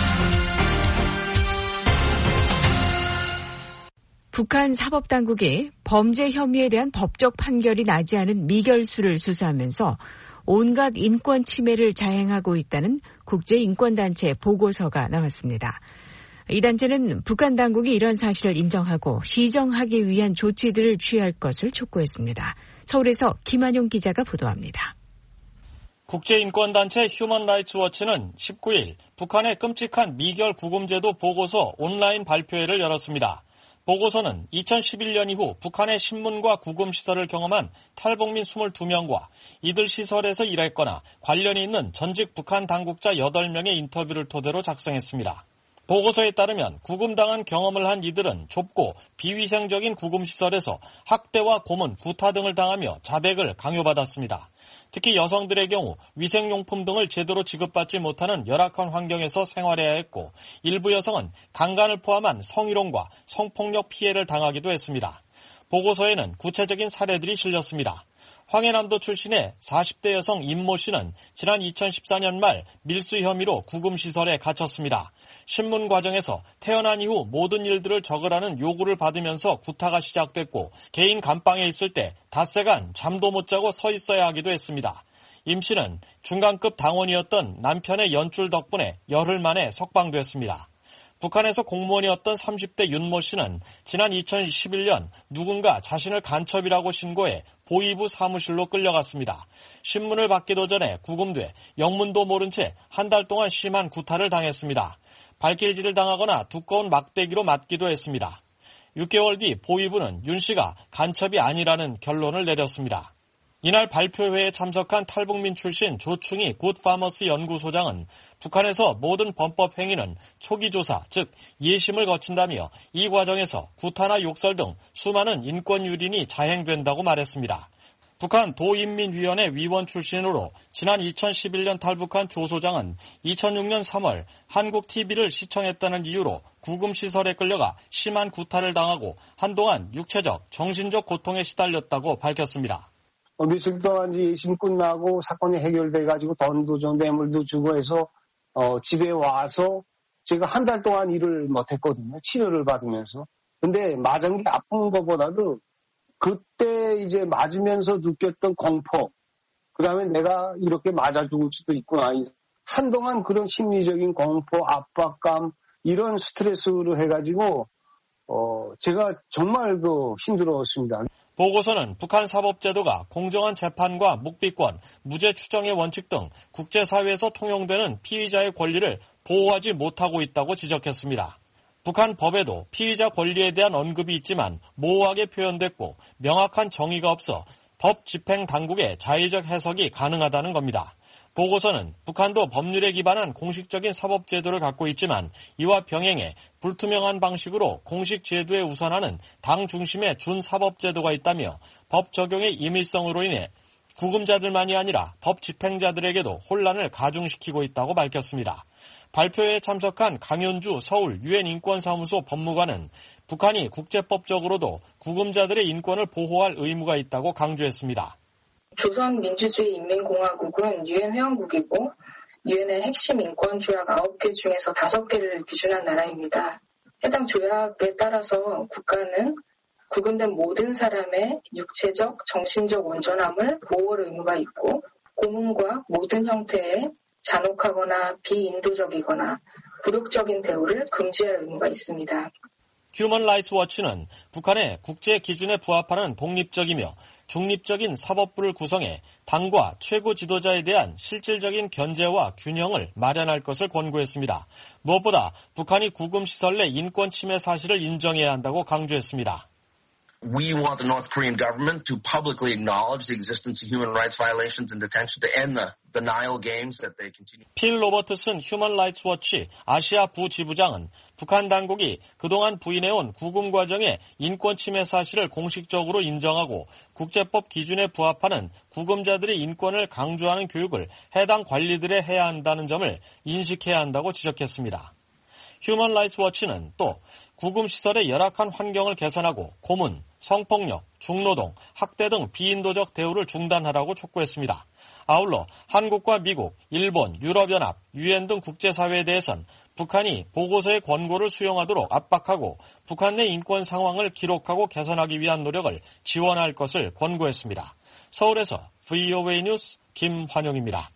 Speaker 3: 북한 사법당국이 범죄 혐의에 대한 법적 판결이 나지 않은 미결수를 수사하면서 온갖 인권 침해를 자행하고 있다는 국제인권단체 보고서가 나왔습니다. 이 단체는 북한 당국이 이런 사실을 인정하고 시정하기 위한 조치들을 취할 것을 촉구했습니다. 서울에서 김한용 기자가 보도합니다.
Speaker 17: 국제인권단체 휴먼라이츠워치는 십구 일 북한의 끔찍한 미결 구금제도 보고서 온라인 발표회를 열었습니다. 보고서는 이천십일 년 이후 북한의 신문과 구금시설을 경험한 탈북민 이십이 명과 이들 시설에서 일했거나 관련이 있는 전직 북한 당국자 여덟 명의 인터뷰를 토대로 작성했습니다. 보고서에 따르면 구금당한 경험을 한 이들은 좁고 비위생적인 구금시설에서 학대와 고문, 구타 등을 당하며 자백을 강요받았습니다. 특히 여성들의 경우 위생용품 등을 제대로 지급받지 못하는 열악한 환경에서 생활해야 했고 일부 여성은 강간을 포함한 성희롱과 성폭력 피해를 당하기도 했습니다. 보고서에는 구체적인 사례들이 실렸습니다. 황해남도 출신의 사십 대 여성 임모 씨는 지난 이천십사 년 말 밀수 혐의로 구금시설에 갇혔습니다. 신문 과정에서 태어난 이후 모든 일들을 적으라는 요구를 받으면서 구타가 시작됐고 개인 감방에 있을 때 닷새간 잠도 못 자고 서 있어야 하기도 했습니다. 임 씨는 중간급 당원이었던 남편의 연줄 덕분에 열흘 만에 석방됐습니다. 북한에서 공무원이었던 삼십 대 윤모 씨는 지난 이천십일 년 누군가 자신을 간첩이라고 신고해 보위부 사무실로 끌려갔습니다. 신문을 받기도 전에 구금돼 영문도 모른 채 한 달 동안 심한 구타를 당했습니다. 발길질을 당하거나 두꺼운 막대기로 맞기도 했습니다. 육 개월 뒤 보위부는 윤 씨가 간첩이 아니라는 결론을 내렸습니다. 이날 발표회에 참석한 탈북민 출신 조충희 굿파머스 연구소장은 북한에서 모든 범법 행위는 초기 조사, 즉 예심을 거친다며 이 과정에서 구타나 욕설 등 수많은 인권 유린이 자행된다고 말했습니다. 북한 도인민위원회 위원 출신으로 지난 이천십일 년 탈북한 조 소장은 이천육 년 삼월 한국 티비를 시청했다는 이유로 구금시설에 끌려가 심한 구타를 당하고 한동안 육체적, 정신적 고통에 시달렸다고 밝혔습니다.
Speaker 18: 며칠 동안 예심 끝나고 사건이 해결돼가지고 돈도 좀 뇌물도 주고 해서 어, 집에 와서 제가 한 달 동안 일을 못했거든요. 치료를 받으면서. 근데 맞은 게 아픈 것보다도 그때 이제 맞으면서 느꼈던 공포, 그 다음에 내가 이렇게 맞아 죽을 수도 있구나. 한동안 그런 심리적인 공포, 압박감, 이런 스트레스로 해가지고 어, 제가 정말 그 힘들었습니다.
Speaker 17: 보고서는 북한 사법제도가 공정한 재판과 묵비권, 무죄 추정의 원칙 등 국제사회에서 통용되는 피의자의 권리를 보호하지 못하고 있다고 지적했습니다. 북한 법에도 피의자 권리에 대한 언급이 있지만 모호하게 표현됐고 명확한 정의가 없어 법 집행 당국의 자의적 해석이 가능하다는 겁니다. 보고서는 북한도 법률에 기반한 공식적인 사법제도를 갖고 있지만 이와 병행해 불투명한 방식으로 공식 제도에 우선하는 당 중심의 준사법제도가 있다며 법 적용의 임의성으로 인해 구금자들만이 아니라 법 집행자들에게도 혼란을 가중시키고 있다고 밝혔습니다. 발표회에 참석한 강윤주 서울 유엔 인권사무소 법무관은 북한이 국제법적으로도 구금자들의 인권을 보호할 의무가 있다고 강조했습니다.
Speaker 19: 조선민주주의인민공화국은 유엔 회원국이고 유엔의 핵심 인권 조약 아홉 개 중에서 다섯 개를 기준한 나라입니다. 해당 조약에 따라서 국가는 구금된 모든 사람의 육체적, 정신적 온전함을 보호할 의무가 있고 고문과 모든 형태의 잔혹하거나 비인도적이거나 굴욕적인 대우를 금지할 의무가 있습니다.
Speaker 17: 휴먼 라이츠 워치는 북한의 국제 기준에 부합하는 독립적이며 중립적인 사법부를 구성해 당과 최고 지도자에 대한 실질적인 견제와 균형을 마련할 것을 권고했습니다. 무엇보다 북한이 구금시설 내 인권 침해 사실을 인정해야 한다고 강조했습니다.
Speaker 20: We want the North Korean government to publicly acknowledge the existence of human rights violations in detention, to end the denial games that they continue.
Speaker 17: 필 로버트슨 휴먼 라이츠 워치 아시아 부지부장은 북한 당국이 그동안 부인해온 구금 과정의 인권 침해 사실을 공식적으로 인정하고 국제법 기준에 부합하는 구금자들의 인권을 강조하는 교육을 해당 관리들에 해야 한다는 점을 인식해야 한다고 지적했습니다. 휴먼 라이츠 워치는 또 구금시설의 열악한 환경을 개선하고 고문, 성폭력, 중노동, 학대 등 비인도적 대우를 중단하라고 촉구했습니다. 아울러 한국과 미국, 일본, 유럽연합, 유엔 등 국제사회에 대해선 북한이 보고서의 권고를 수용하도록 압박하고 북한 내 인권 상황을 기록하고 개선하기 위한 노력을 지원할 것을 권고했습니다. 서울에서 브이오에이 뉴스 김환용입니다.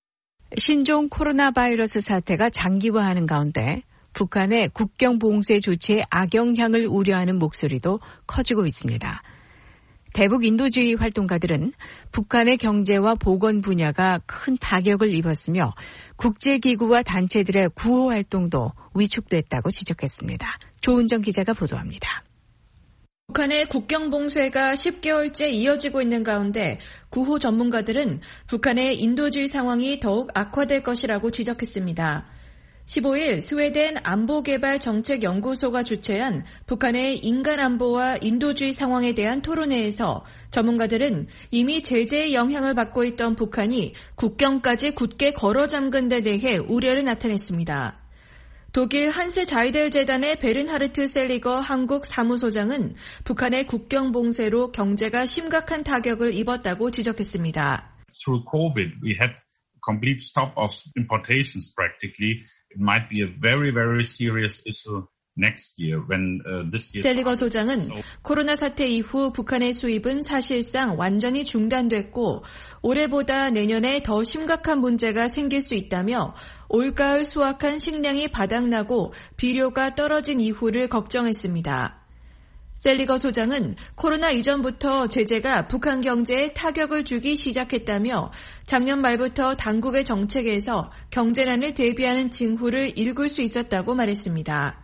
Speaker 3: 신종 코로나 바이러스 사태가 장기화하는 가운데 북한의 국경 봉쇄 조치의 악영향을 우려하는 목소리도 커지고 있습니다. 대북 인도주의 활동가들은 북한의 경제와 보건 분야가 큰 타격을 입었으며 국제기구와 단체들의 구호 활동도 위축됐다고 지적했습니다. 조은정 기자가 보도합니다.
Speaker 14: 북한의 국경 봉쇄가 십 개월째 이어지고 있는 가운데 구호 전문가들은 북한의 인도주의 상황이 더욱 악화될 것이라고 지적했습니다. 십오일 스웨덴 안보개발정책연구소가 주최한 북한의 인간안보와 인도주의 상황에 대한 토론회에서 전문가들은 이미 제재의 영향을 받고 있던 북한이 국경까지 굳게 걸어 잠근 데 대해 우려를 나타냈습니다. 독일 한스 자이델 재단의 베른하르트 셀리거 한국 사무소장은 북한의 국경 봉쇄로 경제가 심각한 타격을 입었다고 지적했습니다.
Speaker 21: Through COVID, we had complete stop of importations practically. It might be a very, very serious issue next year when uh, this year.
Speaker 14: 셀리거 소장은 코로나 사태 이후 북한의 수입은 사실상 완전히 중단됐고 올해보다 내년에 더 심각한 문제가 생길 수 있다며 올가을 수확한 식량이 바닥나고 비료가 떨어진 이후를 걱정했습니다. 셀리거 소장은 코로나 이전부터 제재가 북한 경제에 타격을 주기 시작했다며 작년 말부터 당국의 정책에서 경제난을 대비하는 징후를 읽을 수 있었다고 말했습니다.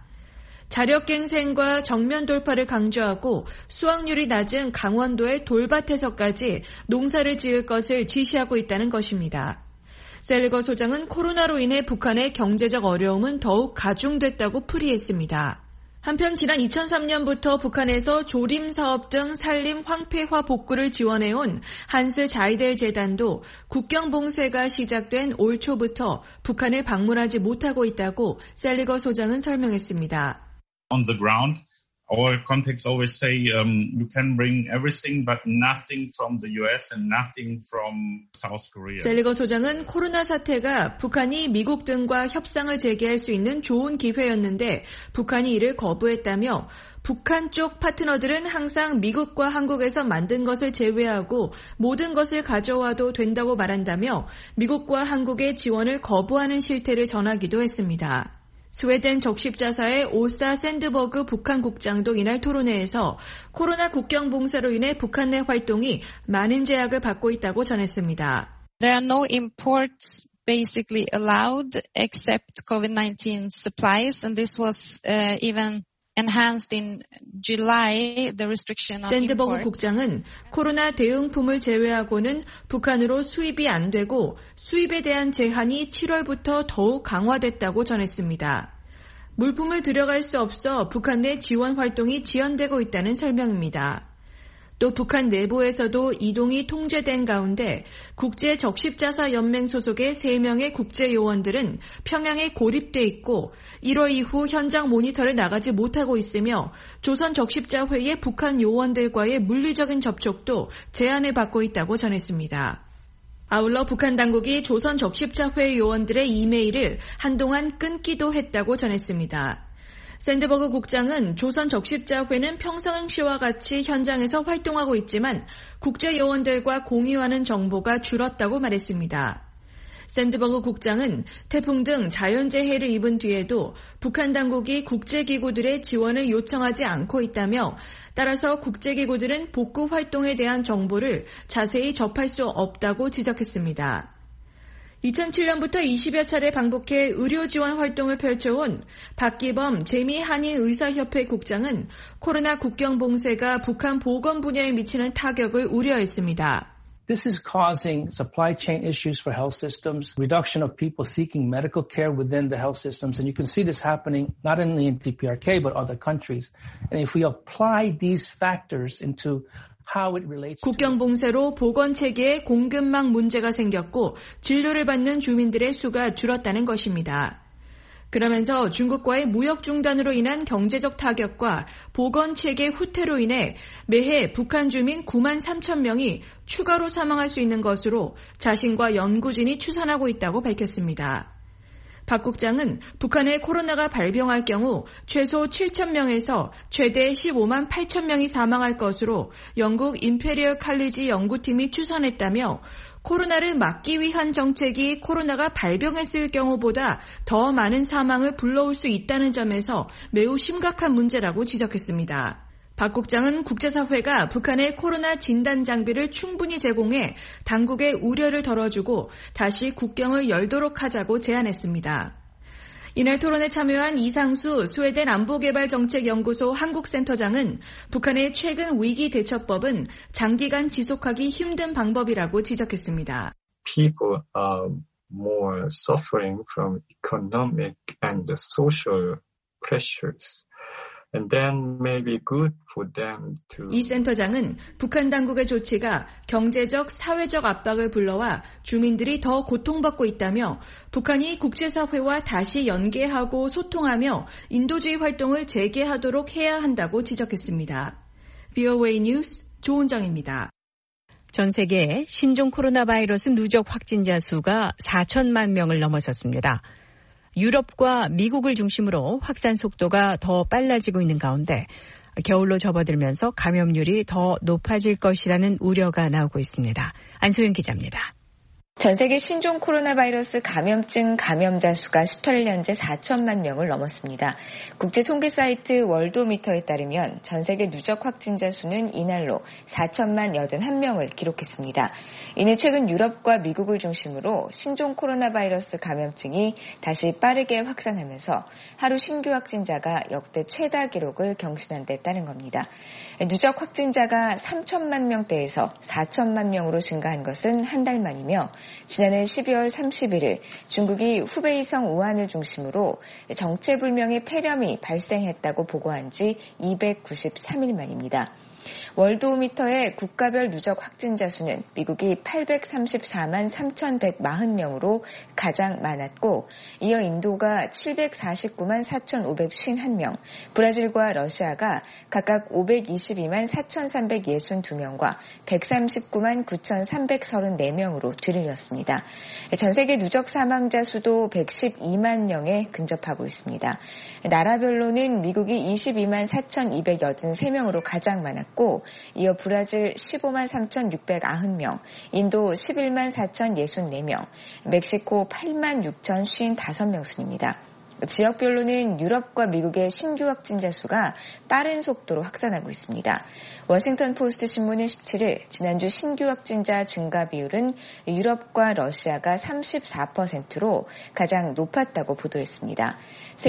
Speaker 14: 자력갱생과 정면 돌파를 강조하고 수확률이 낮은 강원도의 돌밭에서까지 농사를 지을 것을 지시하고 있다는 것입니다. 셀리거 소장은 코로나로 인해 북한의 경제적 어려움은 더욱 가중됐다고 풀이했습니다. 한편 지난 이천삼년부터 북한에서 조림 사업 등 산림 황폐화 복구를 지원해온 한스 자이델 재단도 국경 봉쇄가 시작된 올 초부터 북한을 방문하지 못하고 있다고 셀리거 소장은 설명했습니다.
Speaker 21: On the ground, our contacts always say um, you can bring everything but nothing from the U S and nothing from South Korea.
Speaker 14: 셀리거 소장은 코로나 사태가 북한이 미국 등과 협상을 재개할 수 있는 좋은 기회였는데 북한이 이를 거부했다며 북한 쪽 파트너들은 항상 미국과 한국에서 만든 것을 제외하고 모든 것을 가져와도 된다고 말한다며 미국과 한국의 지원을 거부하는 실태를 전하기도 했습니다. 스웨덴 적십자사의 오사 샌드버그 북한 국장도 이날 토론회에서 코로나 국경 봉쇄로 인해 북한 내 활동이 많은 제약을 받고 있다고 전했습니다.
Speaker 22: There are no imports
Speaker 1: basically allowed except COVID nineteen supplies, and this was uh, even enhanced in July, the restriction on
Speaker 14: 샌드버그
Speaker 1: import.
Speaker 14: 국장은 코로나 대응품을 제외하고는 북한으로 수입이 안 되고 수입에 대한 제한이 칠월부터 더욱 강화됐다고 전했습니다. 물품을 들여갈 수 없어 북한 내 지원 활동이 지연되고 있다는 설명입니다. 또 북한 내부에서도 이동이 통제된 가운데 국제적십자사연맹 소속의 세 명의 국제요원들은 평양에 고립돼 있고 일월 이후 현장 모니터를 나가지 못하고 있으며 조선적십자회의 북한 요원들과의 물리적인 접촉도 제한을 받고 있다고 전했습니다. 아울러 북한 당국이 조선적십자회 요원들의 이메일을 한동안 끊기도 했다고 전했습니다. 샌드버그 국장은 조선적십자회는 평상시와 같이 현장에서 활동하고 있지만 국제요원들과 공유하는 정보가 줄었다고 말했습니다. 샌드버그 국장은 태풍 등 자연재해를 입은 뒤에도 북한 당국이 국제기구들의 지원을 요청하지 않고 있다며 따라서 국제기구들은 복구 활동에 대한 정보를 자세히 접할 수 없다고 지적했습니다. 이천칠년부터 이십여 차례 방북해 의료 지원 활동을 펼쳐온 박기범 재미한인의사협회 국장은 코로나 국경 봉쇄가 북한 보건 분야에 미치는 타격을 우려했습니다.
Speaker 22: This is causing supply chain issues for health systems, reduction of people seeking medical care within the health systems, and you can see this happening not only in T P R K but other countries. And if we apply these factors into
Speaker 14: 국경 봉쇄로 보건 체계에 공급망 문제가 생겼고 진료를 받는 주민들의 수가 줄었다는 것입니다. 그러면서 중국과의 무역 중단으로 인한 경제적 타격과 보건 체계 후퇴로 인해 매해 북한 주민 구만 삼천 명이 추가로 사망할 수 있는 것으로 자신과 연구진이 추산하고 있다고 밝혔습니다. 박 국장은 북한에 코로나가 발병할 경우 최소 칠천 명에서 최대 십오만 팔천 명이 사망할 것으로 영국 임페리얼 칼리지 연구팀이 추산했다며 코로나를 막기 위한 정책이 코로나가 발병했을 경우보다 더 많은 사망을 불러올 수 있다는 점에서 매우 심각한 문제라고 지적했습니다. 박 국장은 국제사회가 북한의 코로나 진단 장비를 충분히 제공해 당국의 우려를 덜어주고 다시 국경을 열도록 하자고 제안했습니다. 이날 토론에 참여한 이상수 스웨덴 안보개발정책연구소 한국센터장은 북한의 최근 위기 대처법은 장기간 지속하기 힘든 방법이라고 지적했습니다.
Speaker 23: People are more suffering from economic and social pressures. And then maybe good for them to...
Speaker 14: 이 센터장은 북한 당국의 조치가 경제적, 사회적 압박을 불러와 주민들이 더 고통받고 있다며 북한이 국제사회와 다시 연계하고 소통하며 인도주의 활동을 재개하도록 해야 한다고 지적했습니다. 브이오에이 뉴스 조은정입니다.
Speaker 3: 전 세계 신종 코로나 바이러스 누적 확진자 수가 사천만 명을 넘어섰습니다. 유럽과 미국을 중심으로 확산 속도가 더 빨라지고 있는 가운데 겨울로 접어들면서 감염률이 더 높아질 것이라는 우려가 나오고 있습니다. 안소영 기자입니다.
Speaker 24: 전 세계 신종 코로나 바이러스 감염증 감염자 수가 십팔 일 현재 사천만 명을 넘었습니다. 국제 통계 사이트 월도미터에 따르면 전 세계 누적 확진자 수는 이날로 사천만 팔십일 명을 기록했습니다. 이내 최근 유럽과 미국을 중심으로 신종 코로나 바이러스 감염증이 다시 빠르게 확산하면서 하루 신규 확진자가 역대 최다 기록을 경신한 데 따른 겁니다. 누적 확진자가 삼천만 명대에서 사천만 명으로 증가한 것은 한 달 만이며 지난해 십이월 삼십일일 중국이 후베이성 우한을 중심으로 정체불명의 폐렴이 발생했다고 보고한 지 이백구십삼 일 만입니다. 월드오미터의 국가별 누적 확진자 수는 미국이 팔백삼십사만 삼천백사십 명으로 가장 많았고 이어 인도가 칠백사십구만 사천오백오십일 명, 브라질과 러시아가 각각 오백이십이만 사천삼백육십이 명과 백삼십구만 구천삼백삼십사 명으로 뒤를 이었습니다. 전 세계 누적 사망자 수도 백십이만 명에 근접하고 있습니다. 나라별로는 미국이 이십이만 사천이백팔십삼 명으로 가장 많았고 이어 브라질 십오만 삼천육백구십 명, 인도 십일만 사천육십사 명, 멕시코 팔만 육천오십오 명 순입니다. 지역별로는 유럽과 미국의 신규 확진자 수가 빠른 속도로 확산하고 있습니다. 워싱턴 포스트 신문은 십칠일 지난주 신규 확진자 증가 비율은 유럽과 러시아가 삼십사 퍼센트로 가장 높았다고 보도했습니다.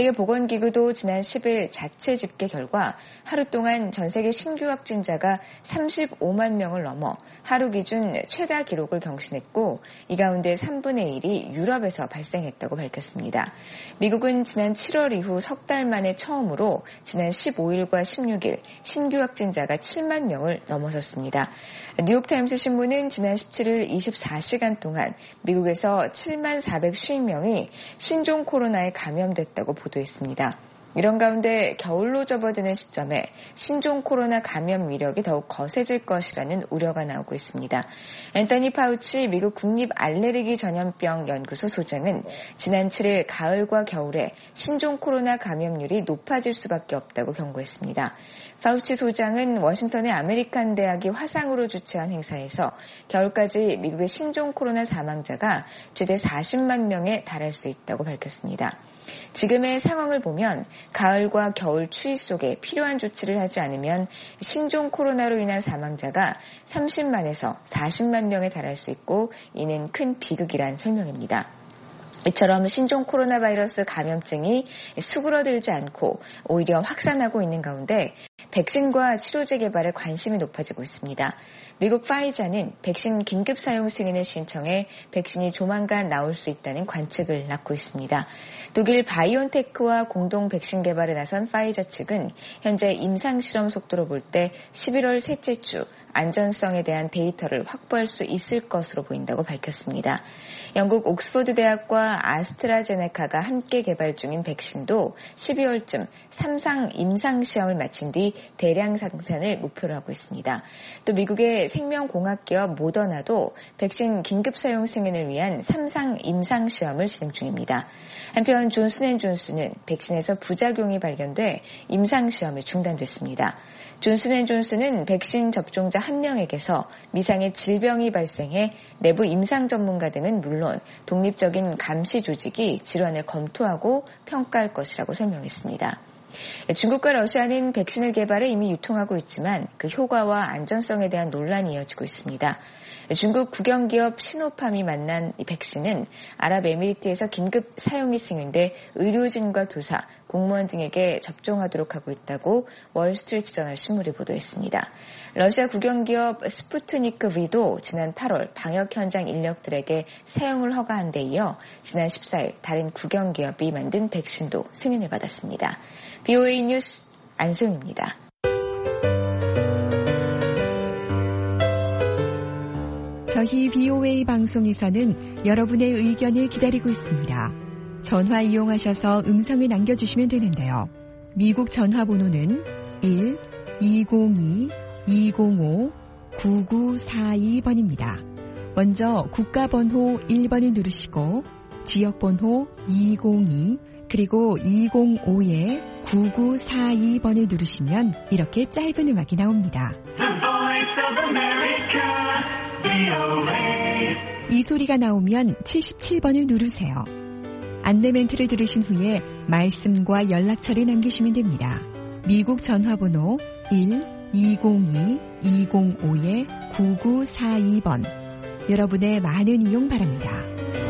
Speaker 24: 세계보건기구도 지난 십일 자체 집계 결과 하루 동안 전 세계 신규 확진자가 삼십오만 명을 넘어 하루 기준 최다 기록을 경신했고 이 가운데 삼분의 일이 유럽에서 발생했다고 밝혔습니다. 미국은 지난 칠월 이후 석 달 만에 처음으로 지난 십오일과 십육일 신규 확진자가 칠만 명을 넘어섰습니다. 뉴욕타임스 신문은 지난 십칠일 이십사 시간 동안 미국에서 칠만 사백오십 명이 신종 코로나에 감염됐다고 보도했습니다. 이런 가운데 겨울로 접어드는 시점에 신종 코로나 감염 위력이 더욱 거세질 것이라는 우려가 나오고 있습니다. 앤서니 파우치 미국 국립 알레르기 전염병 연구소 소장은 지난 칠일 가을과 겨울에 신종 코로나 감염률이 높아질 수밖에 없다고 경고했습니다. 파우치 소장은 워싱턴의 아메리칸 대학이 화상으로 주최한 행사에서 겨울까지 미국의 신종 코로나 사망자가 최대 사십만 명에 달할 수 있다고 밝혔습니다. 지금의 상황을 보면 가을과 겨울 추위 속에 필요한 조치를 하지 않으면 신종 코로나로 인한 사망자가 삼십만에서 사십만 명에 달할 수 있고 이는 큰 비극이란 설명입니다. 이처럼 신종 코로나 바이러스 감염증이 수그러들지 않고 오히려 확산하고 있는 가운데 백신과 치료제 개발에 관심이 높아지고 있습니다. 미국 파이자는 백신 긴급 사용 승인을 신청해 백신이 조만간 나올 수 있다는 관측을 낳고 있습니다. 독일 바이온테크와 공동 백신 개발에 나선 파이자 측은 현재 임상실험 속도로 볼 때 십일월 셋째 주 안전성에 대한 데이터를 확보할 수 있을 것으로 보인다고 밝혔습니다. 영국 옥스퍼드 대학과 아스트라제네카가 함께 개발 중인 백신도 십이월쯤 삼상 임상시험을 마친 뒤 대량 생산을 목표로 하고 있습니다. 또 미국의 생명공학기업 모더나도 백신 긴급 사용 승인을 위한 삼상 임상시험을 진행 중입니다. 한편 존슨앤존슨은 백신에서 부작용이 발견돼 임상시험이 중단됐습니다. 존슨앤존슨은 백신 접종자 한 명에게서 미상의 질병이 발생해 내부 임상 전문가 등은 물론 독립적인 감시 조직이 질환을 검토하고 평가할 것이라고 설명했습니다. 중국과 러시아는 백신을 개발해 이미 유통하고 있지만 그 효과와 안전성에 대한 논란이 이어지고 있습니다. 중국 국영기업 시노팜이 만난 이 백신은 아랍에미리트에서 긴급 사용이 승인돼 의료진과 교사, 공무원 등에게 접종하도록 하고 있다고 월스트리트저널 신문이 보도했습니다. 러시아 국영기업 스푸트니크 V도 지난 팔월 방역 현장 인력들에게 사용을 허가한 데 이어 지난 십사일 다른 국영기업이 만든 백신도 승인을 받았습니다. 비오에이 뉴스 안소영입니다.
Speaker 3: 저희 비오에이 방송에서는 여러분의 의견을 기다리고 있습니다. 전화 이용하셔서 음성을 남겨주시면 되는데요. 미국 전화번호는 일 이공이 이공오 구구사이 번입니다. 먼저 국가번호 일 번을 누르시고 지역번호 이공이 그리고 이공오에 구구사이 번을 누르시면 이렇게 짧은 음악이 나옵니다. 이 소리가 나오면 칠십칠 번을 누르세요. 안내 멘트를 들으신 후에 말씀과 연락처를 남기시면 됩니다. 미국 전화번호 일 이공이 이공오에 구구사이 번. 여러분의 많은 이용 바랍니다.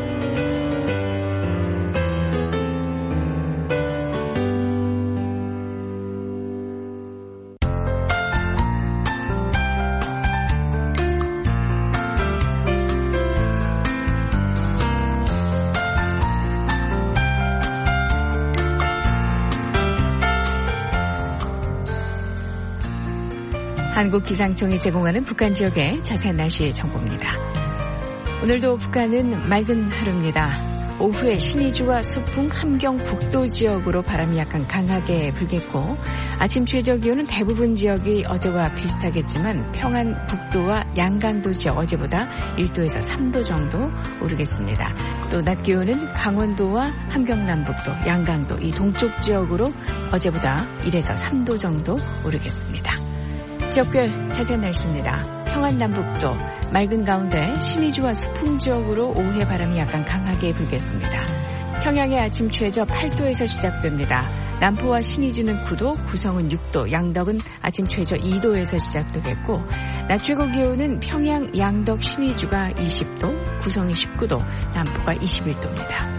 Speaker 3: 한국기상청이 제공하는 북한 지역의 자세한 날씨 정보입니다. 오늘도 북한은 맑은 하루입니다. 오후에 신의주와 수풍, 함경 북도 지역으로 바람이 약간 강하게 불겠고 아침 최저 기온은 대부분 지역이 어제와 비슷하겠지만 평안 북도와 양강도 지역 어제보다 일 도에서 삼 도 정도 오르겠습니다. 또 낮 기온은 강원도와 함경남북도, 양강도 이 동쪽 지역으로 어제보다 일에서 삼 도 정도 오르겠습니다. 지역별 자세한 날씨입니다. 평안남북도 맑은 가운데 신의주와 수풍 지역으로 오후에 바람이 약간 강하게 불겠습니다. 평양의 아침 최저 팔 도에서 시작됩니다. 남포와 신의주는 구 도, 구성은 육 도, 양덕은 아침 최저 이 도에서 시작되겠고 낮 최고 기온은 평양, 양덕, 신의주가 이십 도, 구성이 십구 도, 남포가 이십일 도입니다.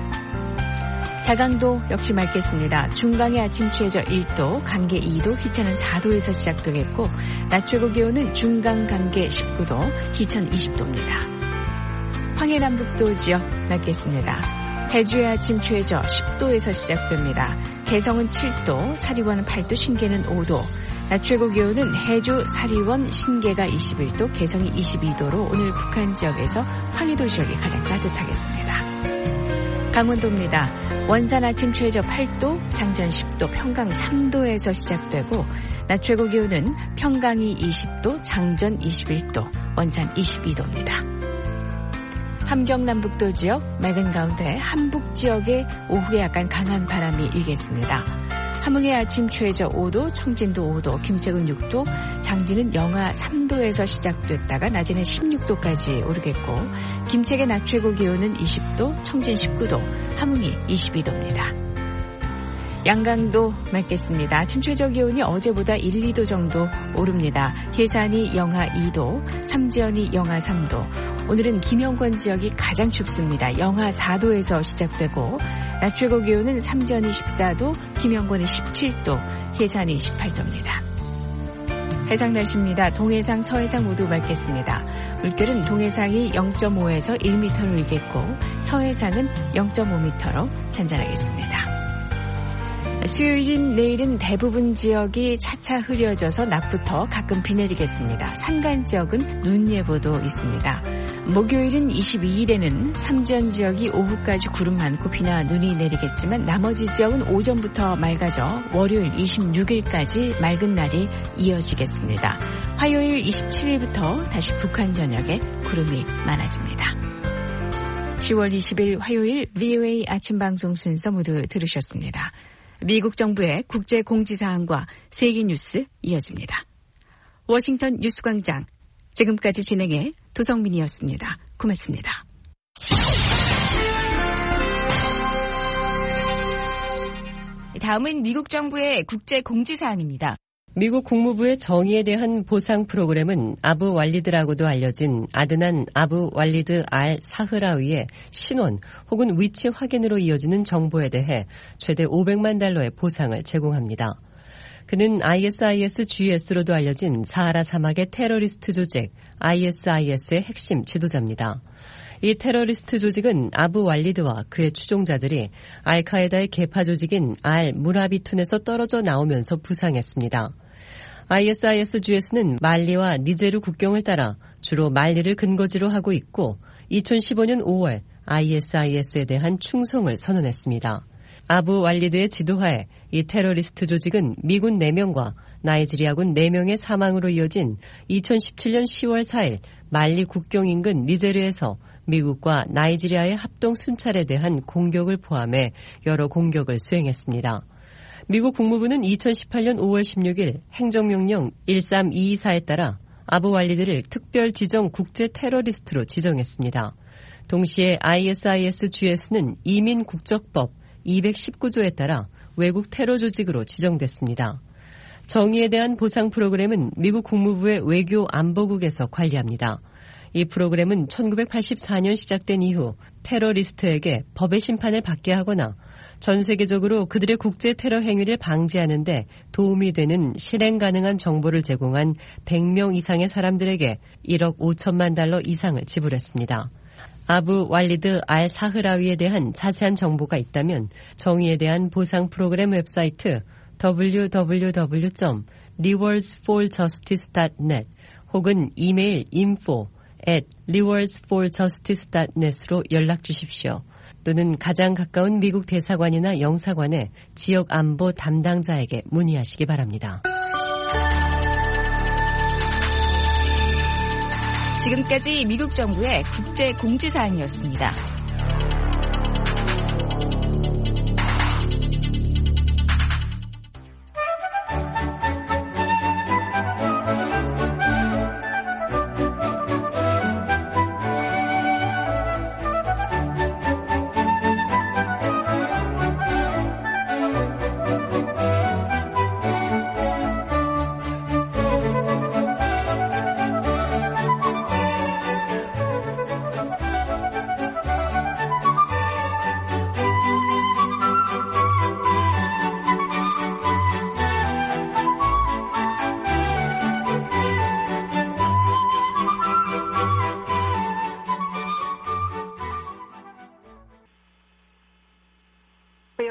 Speaker 3: 자강도 역시 맑겠습니다. 중강의 아침 최저 일 도, 강계 이 도, 희천은 사 도에서 시작되겠고 낮 최고 기온은 중강, 강계 십구 도, 희천 이십 도입니다. 황해남북도 지역 맑겠습니다. 해주의 아침 최저 십 도에서 시작됩니다. 개성은 칠 도, 사리원은 팔 도, 신계는 오 도. 낮 최고 기온은 해주, 사리원, 신계가 이십일 도, 개성이 이십이 도로 오늘 북한 지역에서 황해도 지역이 가장 따뜻하겠습니다. 강원도입니다. 원산 아침 최저 팔 도, 장전 십 도, 평강 삼 도에서 시작되고 낮 최고 기온은 평강이 이십 도, 장전 이십일 도, 원산 이십이 도입니다. 함경남북도 지역 맑은 가운데 함북 지역에 오후에 약간 강한 바람이 일겠습니다. 함흥의 아침 최저 오 도, 청진도 오 도, 김책은 육 도, 장진은 영하 삼 도에서 시작됐다가 낮에는 십육 도까지 오르겠고 김책의 낮 최고 기온은 이십 도, 청진 십구 도, 함흥이 이십이 도입니다. 양강도 맑겠습니다. 아침 최저 기온이 어제보다 일, 이 도 정도 오릅니다. 해산이 영하 이 도, 삼지연이 영하 삼 도. 오늘은 김영권 지역이 가장 춥습니다. 영하 사 도에서 시작되고 낮 최고 기온은 삼지연이 십사 도, 김영권이 십칠 도, 해산이 십팔 도입니다. 해상 날씨입니다. 동해상, 서해상 모두 맑겠습니다. 물결은 동해상이 영 점 오에서 일 미터로 일겠고 서해상은 영 점 오 미터로 잔잔하겠습니다. 수요일인 내일은 대부분 지역이 차차 흐려져서 낮부터 가끔 비 내리겠습니다. 산간 지역은 눈 예보도 있습니다. 목요일은 이십이 일에는 삼지연 지역이 오후까지 구름 많고 비나 눈이 내리겠지만 나머지 지역은 오전부터 맑아져 월요일 이십육 일까지 맑은 날이 이어지겠습니다. 화요일 이십칠 일부터 다시 북한 전역에 구름이 많아집니다. 시월 이십 일 화요일 브이오에이 아침 방송 순서 모두 들으셨습니다. 미국 정부의 국제 공지사항과 세계 뉴스 이어집니다. 워싱턴 뉴스광장 지금까지 진행해 도성민이었습니다. 고맙습니다.
Speaker 2: 다음은 미국 정부의 국제 공지사항입니다.
Speaker 4: 미국 국무부의 정의에 대한 보상 프로그램은 아부 왈리드라고도 알려진 아드난 아부 왈리드 알 사흐라위의 신원 혹은 위치 확인으로 이어지는 정보에 대해 최대 오백만 달러의 보상을 제공합니다. 그는 아이에스아이에스-지에스로도 알려진 사하라 사막의 테러리스트 조직 아이에스아이에스의 핵심 지도자입니다. 이 테러리스트 조직은 아부 왈리드와 그의 추종자들이 알카에다의 계파 조직인 알 무라비툰에서 떨어져 나오면서 부상했습니다. 아이에스아이에스-지에스는 말리와 니제르 국경을 따라 주로 말리를 근거지로 하고 있고 이천십오 년 오월 아이에스아이에스에 대한 충성을 선언했습니다. 아부 왈리드의 지도하에 이 테러리스트 조직은 미군 네 명과 나이지리아군 네 명의 사망으로 이어진 이천십칠 년 시월 사 일 말리 국경 인근 니제르에서 미국과 나이지리아의 합동 순찰에 대한 공격을 포함해 여러 공격을 수행했습니다. 미국 국무부는 이천십팔 년 오월 십육 일 행정명령 일삼이이사에 따라 아부 왈리드를 특별 지정 국제 테러리스트로 지정했습니다. 동시에 아이에스아이에스-지에스는 이민국적법 이백십구 조에 따라 외국 테러 조직으로 지정됐습니다. 정의에 대한 보상 프로그램은 미국 국무부의 외교 안보국에서 관리합니다. 이 프로그램은 천구백팔십사 년 시작된 이후 테러리스트에게 법의 심판을 받게 하거나 전 세계적으로 그들의 국제 테러 행위를 방지하는 데 도움이 되는 실행 가능한 정보를 제공한 백 명 이상의 사람들에게 일억 오천만 달러 이상을 지불했습니다. 아부 왈리드 알 사흐라위에 대한 자세한 정보가 있다면 정의에 대한 보상 프로그램 웹사이트 더블유 더블유 더블유 점 리워드스 포 저스티스 닷 넷 혹은 이메일 info at 리워드스 포 저스티스 닷 넷으로 연락 주십시오. 또는 가장 가까운 미국 대사관이나 영사관의 지역 안보 담당자에게 문의하시기 바랍니다.
Speaker 2: 지금까지 미국 정부의 국제 공지사항이었습니다.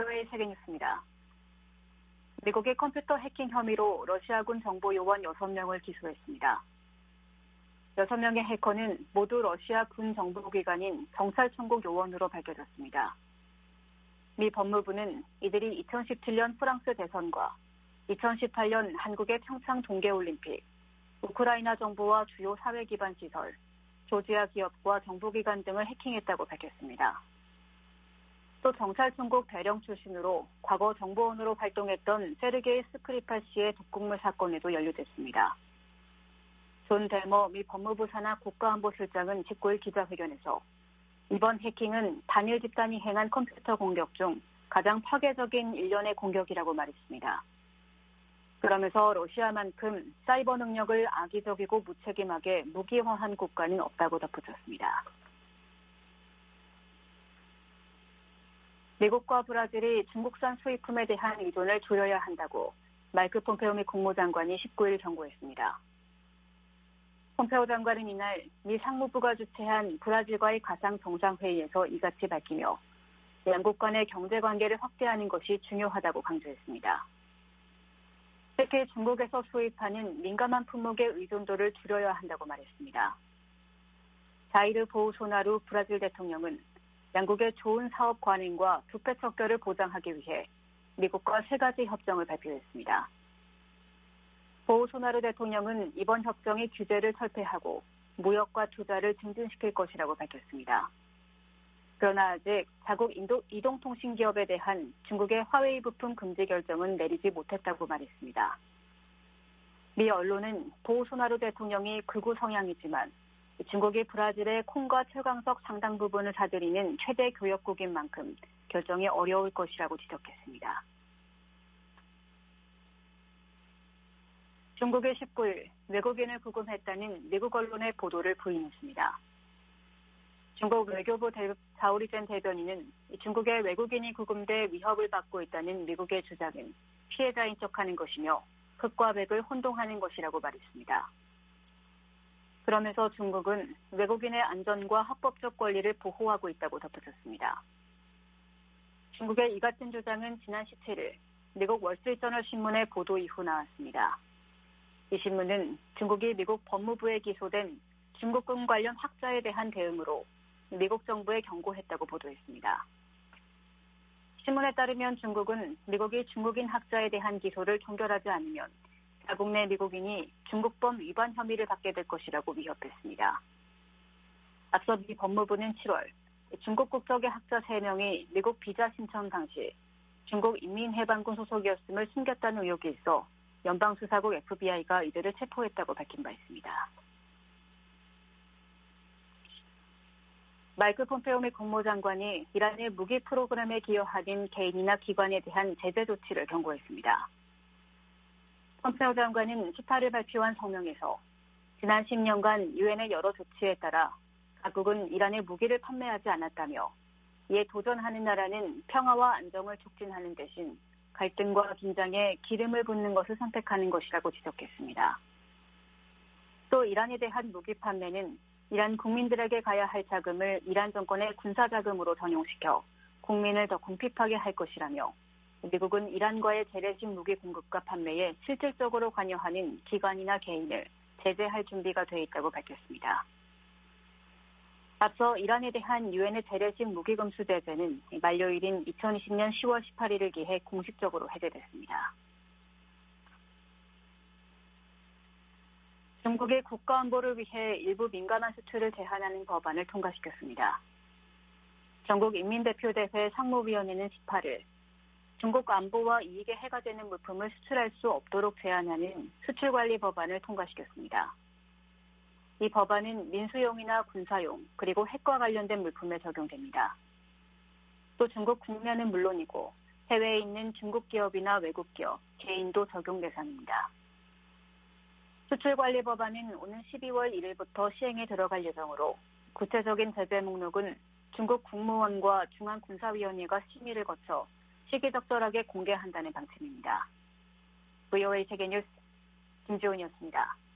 Speaker 5: 브이오에이 세계뉴스입니다. 미국의 컴퓨터 해킹 혐의로 러시아군 정보요원 여섯 명을 기소했습니다. 여섯 명의 해커는 모두 러시아 군 정보기관인 정찰총국 요원으로 밝혀졌습니다. 미 법무부는 이들이 이천십칠 년 프랑스 대선과 이천십팔 년 한국의 평창 동계올림픽, 우크라이나 정부와 주요 사회 기반 시설, 조지아 기업과 정보기관 등을 해킹했다고 밝혔습니다. 또 정찰총국 대령 출신으로 과거 정보원으로 활동했던 세르게이 스크리팔 씨의 독극물 사건에도 연루됐습니다. 존 델머 미 법무부 산하 국가안보실장은 십구 일 기자회견에서 이번 해킹은 단일 집단이 행한 컴퓨터 공격 중 가장 파괴적인 일련의 공격이라고 말했습니다. 그러면서 러시아만큼 사이버 능력을 악의적이고 무책임하게 무기화한 국가는 없다고 덧붙였습니다. 미국과 브라질이 중국산 수입품에 대한 의존을 줄여야 한다고 마이크 폼페오 미 국무장관이 십구 일 경고했습니다. 폼페오 장관은 이날 미 상무부가 주최한 브라질과의 가상 정상회의에서 이같이 밝히며 양국 간의 경제관계를 확대하는 것이 중요하다고 강조했습니다. 특히 중국에서 수입하는 민감한 품목의 의존도를 줄여야 한다고 말했습니다. 자이르 보우소나루 브라질 대통령은 양국의 좋은 사업 관행과 부패 척결을 보장하기 위해 미국과 세 가지 협정을 발표했습니다. 보우소나루 대통령은 이번 협정이 규제를 철폐하고 무역과 투자를 증진시킬 것이라고 밝혔습니다. 그러나 아직 자국 인도, 이동통신기업에 대한 중국의 화웨이 부품 금지 결정은 내리지 못했다고 말했습니다. 미 언론은 보우소나루 대통령이 극우 성향이지만 중국이 브라질의 콩과 철강석 상당 부분을 사들이는 최대 교역국인 만큼 결정이 어려울 것이라고 지적했습니다. 중국이 십구 일 외국인을 구금했다는 미국 언론의 보도를 부인했습니다. 중국 외교부 자오리젠 대변인은 중국의 외국인이 구금돼 위협을 받고 있다는 미국의 주장은 피해자인 척하는 것이며 흑과 백을 혼동하는 것이라고 말했습니다. 그러면서 중국은 외국인의 안전과 합법적 권리를 보호하고 있다고 덧붙였습니다. 중국의 이 같은 주장은 지난 십칠 일 미국 월스트리트저널 신문의 보도 이후 나왔습니다. 이 신문은 중국이 미국 법무부에 기소된 중국군 관련 학자에 대한 대응으로 미국 정부에 경고했다고 보도했습니다. 신문에 따르면 중국은 미국이 중국인 학자에 대한 기소를 종결하지 않으면 자국 내 미국인이 중국법 위반 혐의를 받게 될 것이라고 위협했습니다. 앞서 미 법무부는 칠월 중국 국적의 학자 세 명이 미국 비자 신청 당시 중국 인민해방군 소속이었음을 숨겼다는 의혹이 있어 연방수사국 에프비아이가 이들을 체포했다고 밝힌 바 있습니다. 마이크 폼페오 미 국무장관이 이란의 무기 프로그램에 기여하는 개인이나 기관에 대한 제재 조치를 경고했습니다. 폼페오 장관은 십팔 일 발표한 성명에서 지난 십 년간 유엔의 여러 조치에 따라 각국은 이란에 무기를 판매하지 않았다며 이에 도전하는 나라는 평화와 안정을 촉진하는 대신 갈등과 긴장에 기름을 붓는 것을 선택하는 것이라고 지적했습니다. 또 이란에 대한 무기 판매는 이란 국민들에게 가야 할 자금을 이란 정권의 군사자금으로 전용시켜 국민을 더 궁핍하게 할 것이라며 미국은 이란과의 재래식 무기 공급과 판매에 실질적으로 관여하는 기관이나 개인을 제재할 준비가 돼 있다고 밝혔습니다. 앞서 이란에 대한 유엔의 재래식 무기 금수 제재는 만료일인 이천이십 년 시월 십팔 일을 기해 공식적으로 해제됐습니다. 중국이 국가안보를 위해 일부 민감한 수출을 제한하는 법안을 통과시켰습니다. 전국인민대표대회 상무위원회는 십팔 일 중국 안보와 이익에 해가 되는 물품을 수출할 수 없도록 제한하는 수출관리 법안을 통과시켰습니다. 이 법안은 민수용이나 군사용 그리고 핵과 관련된 물품에 적용됩니다. 또 중국 국내는 물론이고 해외에 있는 중국 기업이나 외국 기업, 개인도 적용 대상입니다. 수출관리 법안은 오는 십이월 일일부터 시행에 들어갈 예정으로 구체적인 제재 목록은 중국 국무원과 중앙군사위원회가 심의를 거쳐 시기적절하게 공개한다는 방침입니다. 브이오에이 세계뉴스 김지훈이었습니다.